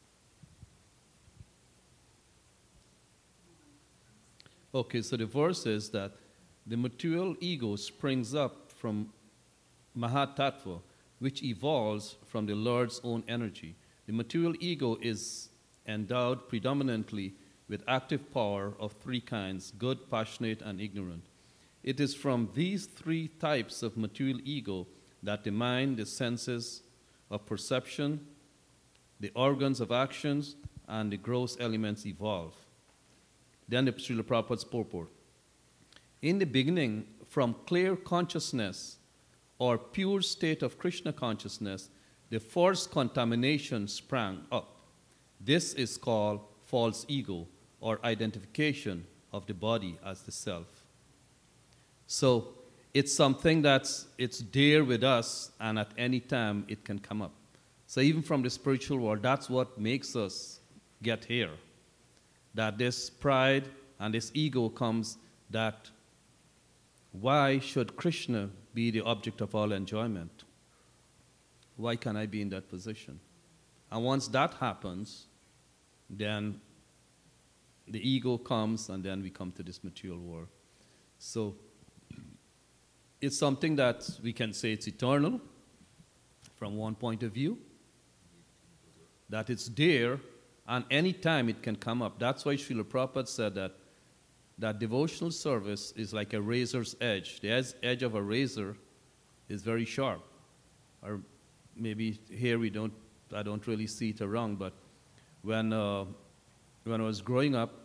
Okay, so the verse is that the material ego springs up from Mahat Tattva, which evolves from the Lord's own energy. The material ego is endowed predominantly with active power of three kinds: good, passionate, and ignorant. It is from these three types of material ego that the mind, the senses of perception, the organs of actions, and the gross elements evolve. Then the Srila Prabhupada's purport. In the beginning, from clear consciousness or pure state of Krishna consciousness, the first contamination sprang up. This is called false ego, or identification of the body as the self. So it's something it's there with us, and at any time it can come up. So even from the spiritual world, that's what makes us get here. That this pride and this ego comes, that why should Krishna be the object of all enjoyment? Why can I be in that position? And once that happens, then the ego comes, and then we come to this material world. So it's something that we can say it's eternal from one point of view, that it's there, and any time it can come up. That's why Srila Prabhupada said that devotional service is like a razor's edge. The edge of a razor is very sharp. Or maybe here I don't really see it around, but when I was growing up,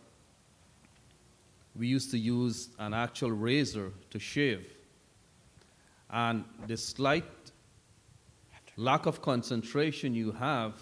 we used to use an actual razor to shave. And the slight lack of concentration you have,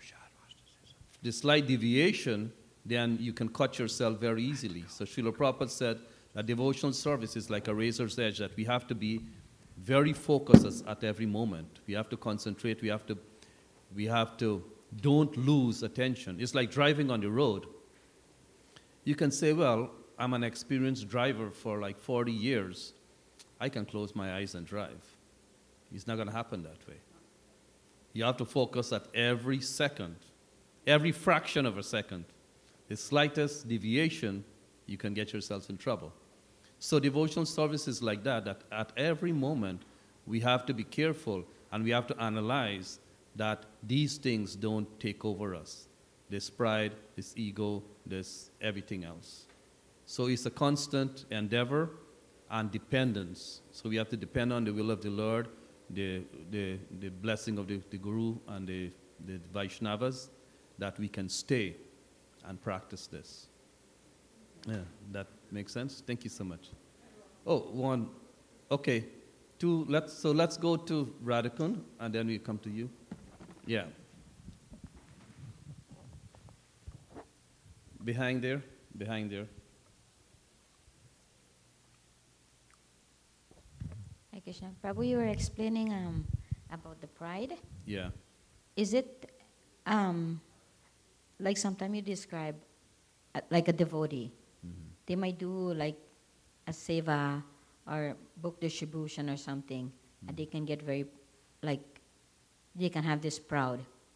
the slight deviation, then you can cut yourself very easily. So Srila Prabhupada said that devotional service is like a razor's edge, that we have to be very focused at every moment. We have to concentrate. We have to don't lose attention. It's like driving on the road. You can say, well, I'm an experienced driver for like 40 years. I can close my eyes and drive. It's not going to happen that way. You have to focus at every second, every fraction of a second. The slightest deviation, you can get yourself in trouble. So devotional service is like that at every moment we have to be careful, and we have to analyze that these things don't take over us. This pride, this ego, this everything else. So it's a constant endeavor and dependence. So we have to depend on the will of the Lord, the blessing of the Guru and the Vaishnavas, that we can stay and practice this. Yeah, that makes sense? Thank you so much. Oh, one. Okay. Two. Let's go to Radhikund, and then we come to you. Yeah. Behind there. Hi Krishna. Prabhu, you were explaining about the pride. Yeah. Is it like sometimes you describe like a devotee? Mm-hmm. They might do like a seva or book distribution or something, and they can get very, like, they can have this pride,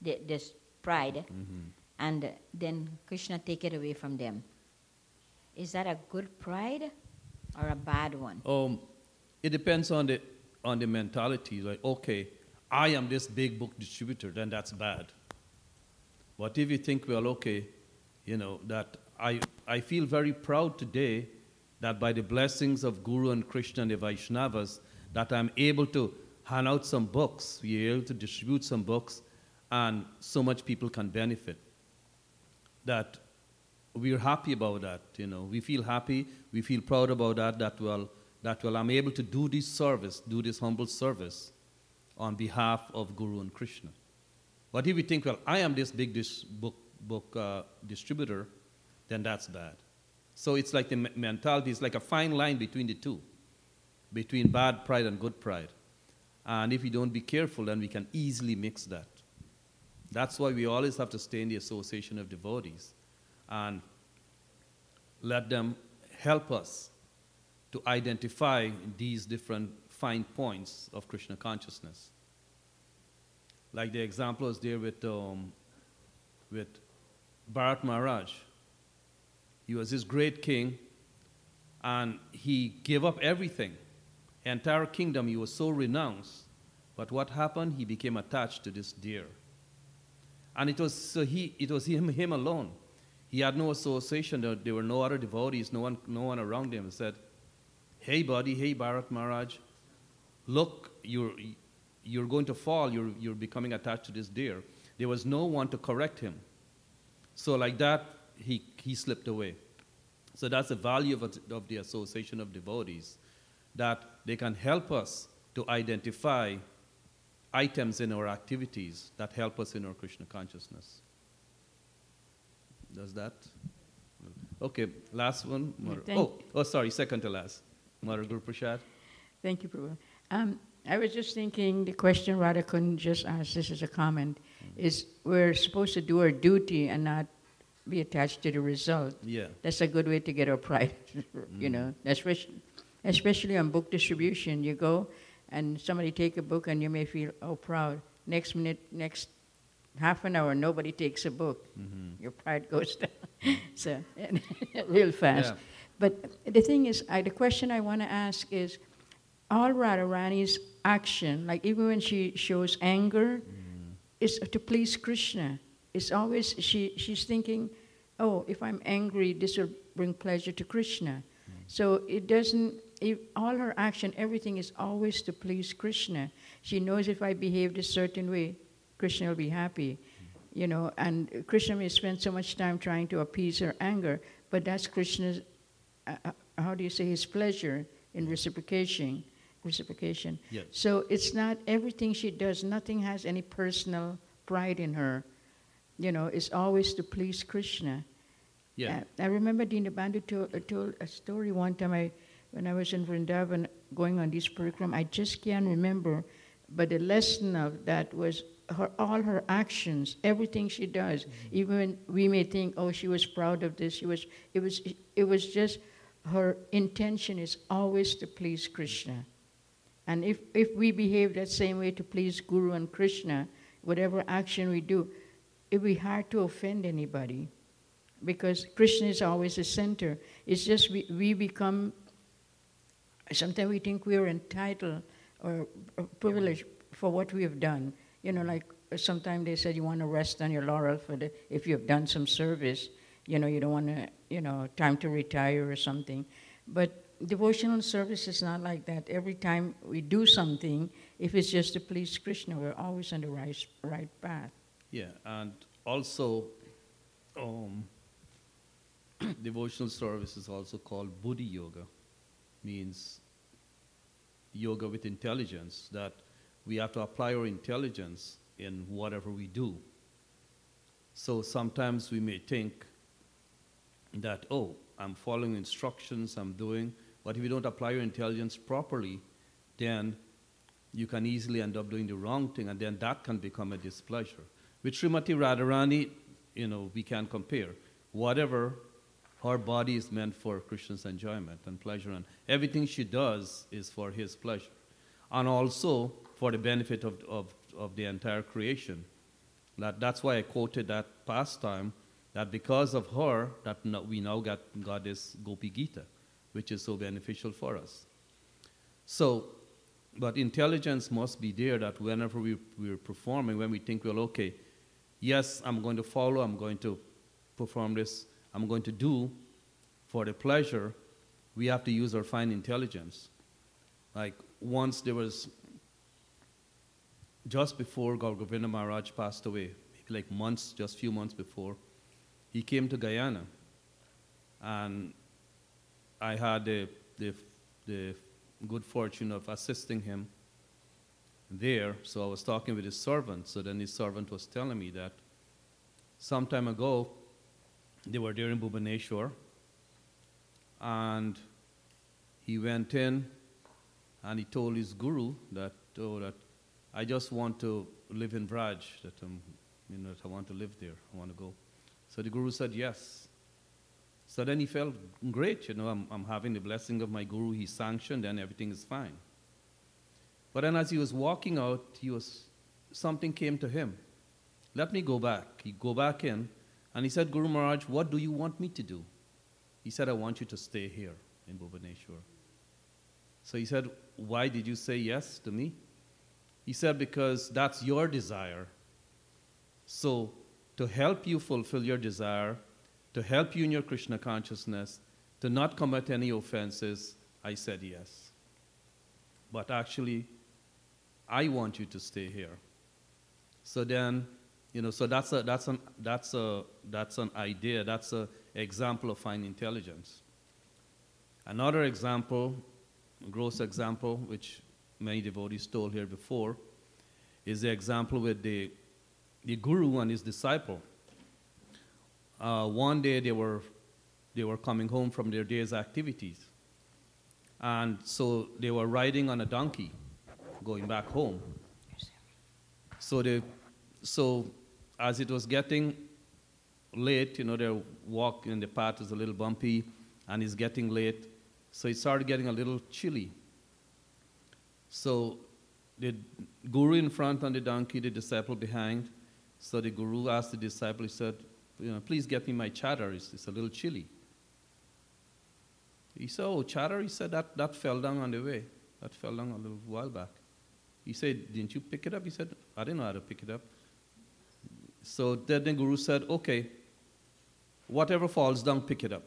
and then Krishna take it away from them. Is that a good pride or a bad one? It depends on the mentality. Like, okay, I am this big book distributor, then that's bad. But if you think, well, okay, that I feel very proud today that by the blessings of Guru and Krishna and the Vaishnavas, that I'm able to hand out some books, we're able to distribute some books, and so much people can benefit. That we're happy about that, We feel happy, we feel proud about that I'm able to do this humble service on behalf of Guru and Krishna. But if you think, well, I am this big book distributor, then that's bad. So it's like the mentality is like a fine line between the two, between bad pride and good pride. And if we don't be careful, then we can easily mix that. That's why we always have to stay in the association of devotees and let them help us to identify these different fine points of Krishna consciousness. Like the example is there with Bharat Maharaj. He was this great king, and he gave up everything. Entire kingdom, he was so renounced. But what happened? He became attached to this deer. And it was him alone. He had no association. There were no other devotees, no one around him. He said, "Hey, buddy, hey, Bharat Maharaj, look, you're going to fall. You're becoming attached to this deer." There was no one to correct him. So like that, he slipped away. So that's the value of the association of devotees, that they can help us to identify items in our activities that help us in our Krishna consciousness. Does that? Okay, last one. Sorry, second to last. Mother Guru Prasad. Thank you, Prabhu. I was just thinking the question Radha couldn't just ask, this is a comment, is we're supposed to do our duty and not be attached to the result. Yeah. That's a good way to get our pride, you know, especially on book distribution. You go and somebody take a book and you may feel, oh, proud. Next minute, next half an hour, nobody takes a book. Mm-hmm. Your pride goes down. So, real fast. Yeah. But the thing is, the question I want to ask is, all Radharani's action, like even when she shows anger, is to please Krishna. It's always, she's thinking, oh, if I'm angry, this will bring pleasure to Krishna. So it doesn't, all her action, everything is always to please Krishna. She knows if I behaved a certain way, Krishna will be happy. You know, and Krishna may spend so much time trying to appease her anger, but that's Krishna's, how do you say, his pleasure in reciprocation. Yes. So it's not everything she does, nothing has any personal pride in her. You know, it's always to please Krishna. Yeah. I remember Dinabandhu told a story one time when I was in Vrindavan going on this program. I just can't remember, but the lesson of that was all her actions, everything she does. Even when we may think, oh, she was proud of this, it was just her intention is always to please Krishna. And if we behave that same way to please Guru and Krishna, whatever action we do, it will be hard to offend anybody, because Krishna is always the center. It's just we become, sometimes we think we are entitled or privileged for what we have done. You know, like sometimes they said you want to rest on your laurel if you have done some service. You know, you don't want to, time to retire or something. But devotional service is not like that. Every time we do something, if it's just to please Krishna, we're always on the right path. Yeah, and also devotional service is also called Buddhi Yoga, means yoga with intelligence, that we have to apply our intelligence in whatever we do. So sometimes we may think that, oh, I'm following instructions, I'm doing, but if you don't apply your intelligence properly, then you can easily end up doing the wrong thing, and then that can become a displeasure. With Srimati Radharani, we can compare. Whatever, her body is meant for Krishna's enjoyment and pleasure, and everything she does is for his pleasure. And also for the benefit of the entire creation. That's why I quoted that pastime, that because of her, that we now got this Gopi Gita, which is so beneficial for us. So, but intelligence must be there, that whenever we're performing, when we think, well, okay, yes, I'm going to follow, I'm going to perform this, I'm going to do for the pleasure, we have to use our fine intelligence. Like once there was, just before Gaur Govinda Maharaj passed away, maybe like just few months before, he came to Guyana, and I had the good fortune of assisting him there. So I was talking with his servant. So then his servant was telling me that some time ago, they were there in Bhubaneswar, and he went in and he told his guru that I just want to live in Vraj, that I want to live there, I want to go. So the guru said yes. So then he felt great, I'm having the blessing of my guru, he sanctioned, and everything is fine. But then as he was walking out, something came to him. Let me go back. He go back in, and he said, Guru Maharaj, what do you want me to do? He said, I want you to stay here in Bhubaneswar. So he said, why did you say yes to me? He said, because that's your desire. So to help you fulfill your desire, to help you in your Krishna consciousness, to not commit any offenses, I said yes. But actually, I want you to stay here. So then, so that's an idea, that's an example of fine intelligence. Another example, a gross example, which many devotees told here before, is the example with the guru and his disciple. One day they were coming home from their day's activities, and so they were riding on a donkey, going back home. So as it was getting late, their walk in the path is a little bumpy, and it's getting late, so it started getting a little chilly. So the guru in front on the donkey, the disciple behind. So the guru asked the disciple, he said, please get me my chadar, it's a little chilly. He said, oh, chadar? He said, that fell down on the way. That fell down a little while back. He said, didn't you pick it up? He said, I didn't know how to pick it up. So then the guru said, okay, whatever falls down, pick it up.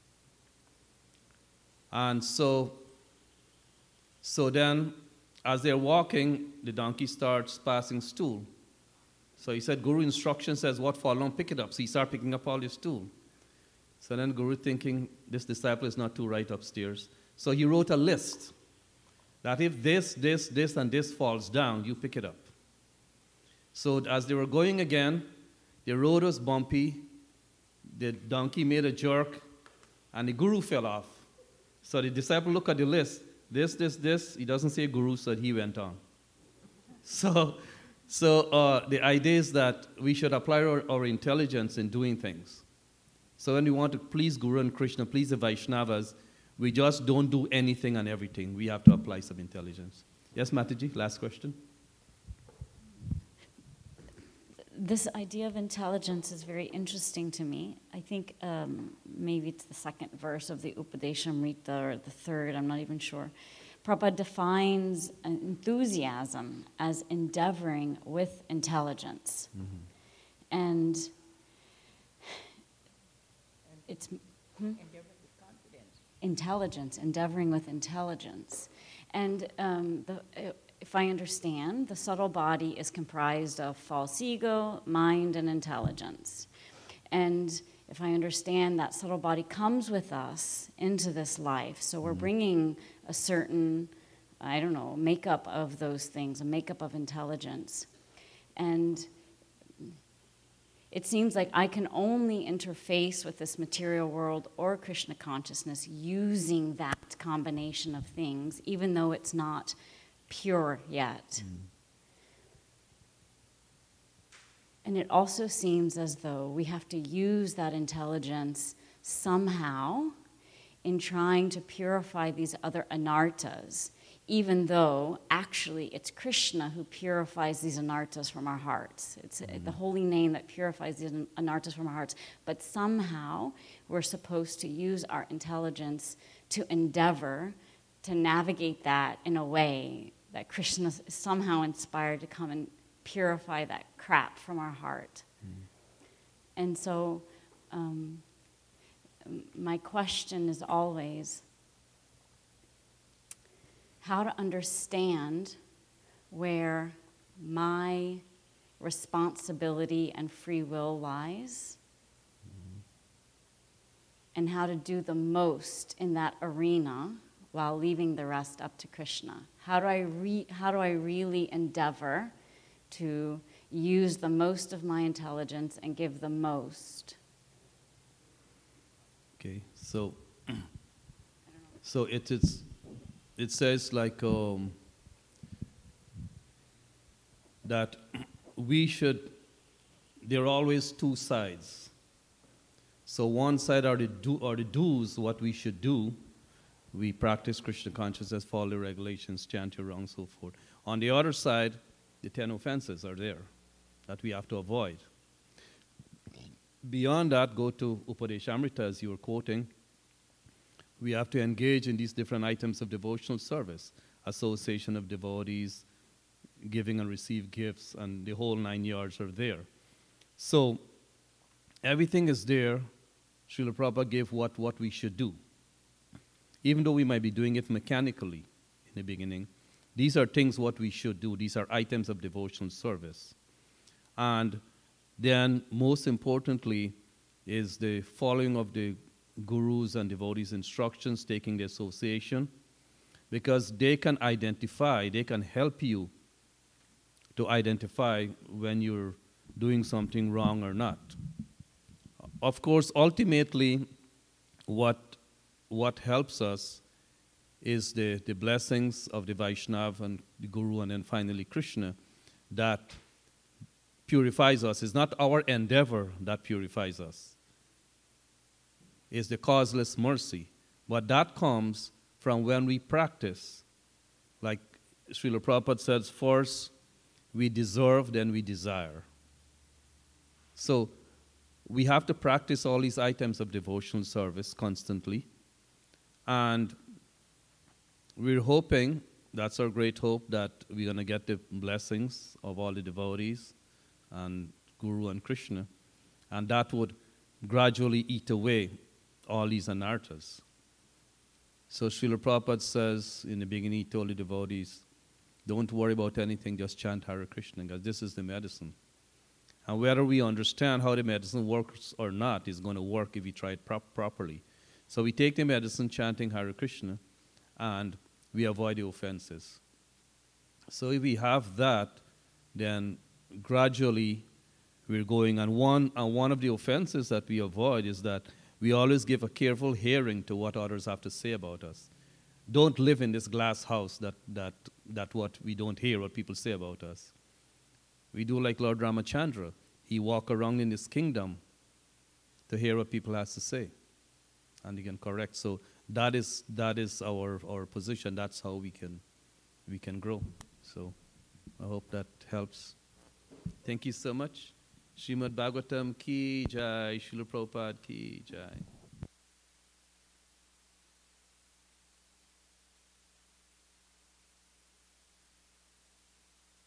And so then, as they're walking, the donkey starts passing stool. So he said, Guru instruction says, what fall down, pick it up. So he started picking up all the stool. So then Guru thinking, this disciple is not too right upstairs. So he wrote a list that if this, and this falls down, you pick it up. So as they were going again, the road was bumpy, the donkey made a jerk, and the Guru fell off. So the disciple looked at the list, this, he doesn't say Guru, so he went on. So the idea is that we should apply our intelligence in doing things. So when we want to please Guru and Krishna, please the Vaishnavas, we just don't do anything and everything. We have to apply some intelligence. Yes, Mataji, last question. This idea of intelligence is very interesting to me. I think maybe it's the second verse of the Upadeshamrita or the third, I'm not even sure. Prabhupada defines enthusiasm as endeavoring with intelligence. Mm-hmm. And it's intelligence, endeavoring with intelligence. And if I understand, the subtle body is comprised of false ego, mind, and intelligence. And if I understand, that subtle body comes with us into this life. So we're bringing a certain, makeup of those things, a makeup of intelligence. And it seems like I can only interface with this material world or Krishna consciousness using that combination of things, even though it's not pure yet. And it also seems as though we have to use that intelligence somehow in trying to purify these other anartas, even though actually it's Krishna who purifies these anartas from our hearts. It's the holy name that purifies these anartas from our hearts. But somehow we're supposed to use our intelligence to endeavor to navigate that in a way that Krishna is somehow inspired to come and purify that crap from our heart. And so my question is always how to understand where my responsibility and free will lies, and how to do the most in that arena while leaving the rest up to Krishna. How do I really endeavor to use the most of my intelligence and give the most? Okay, so it says like that there are always two sides. So one side are the do's, what we should do. We practice Krishna consciousness, follow the regulations, chant your wrong, so forth. On the other side, the 10 offenses are there that we have to avoid. Beyond that, go to Upadeshamrita, as you were quoting. We have to engage in these different items of devotional service, association of devotees, giving and receive gifts, and the whole 9 yards are there. So everything is there. Srila Prabhupada gave what we should do. Even though we might be doing it mechanically in the beginning, these are things what we should do. These are items of devotional service. And then most importantly is the following of the gurus and devotees' instructions, taking the association, because they can identify, they can help you to identify when you're doing something wrong or not. Of course, ultimately, what helps us is the blessings of the Vaishnava and the Guru, and then finally Krishna, that purifies us. It's not our endeavor that purifies us. It's the causeless mercy. But that comes from when we practice. Like Srila Prabhupada says, first we deserve, then we desire. So we have to practice all these items of devotional service constantly. And we're hoping, that's our great hope, that we're going to get the blessings of all the devotees and Guru and Krishna. And that would gradually eat away all these anarthas. So Srila Prabhupada says, in the beginning, he told the devotees, don't worry about anything, just chant Hare Krishna, because this is the medicine. And whether we understand how the medicine works or not is going to work if we try it properly. So we take the medicine chanting Hare Krishna, and we avoid the offenses. So if we have that, then gradually we're going. And one of the offenses that we avoid is that we always give a careful hearing to what others have to say about us. Don't live in this glass house that what we don't hear what people say about us. We do like Lord Ramachandra. He walk around in his kingdom to hear what people have to say, and he can correct. So that is our position. That's how we can grow. So I hope that helps. Thank you so much. Srimad Bhagavatam ki jai, Srila Prabhupada ki jai.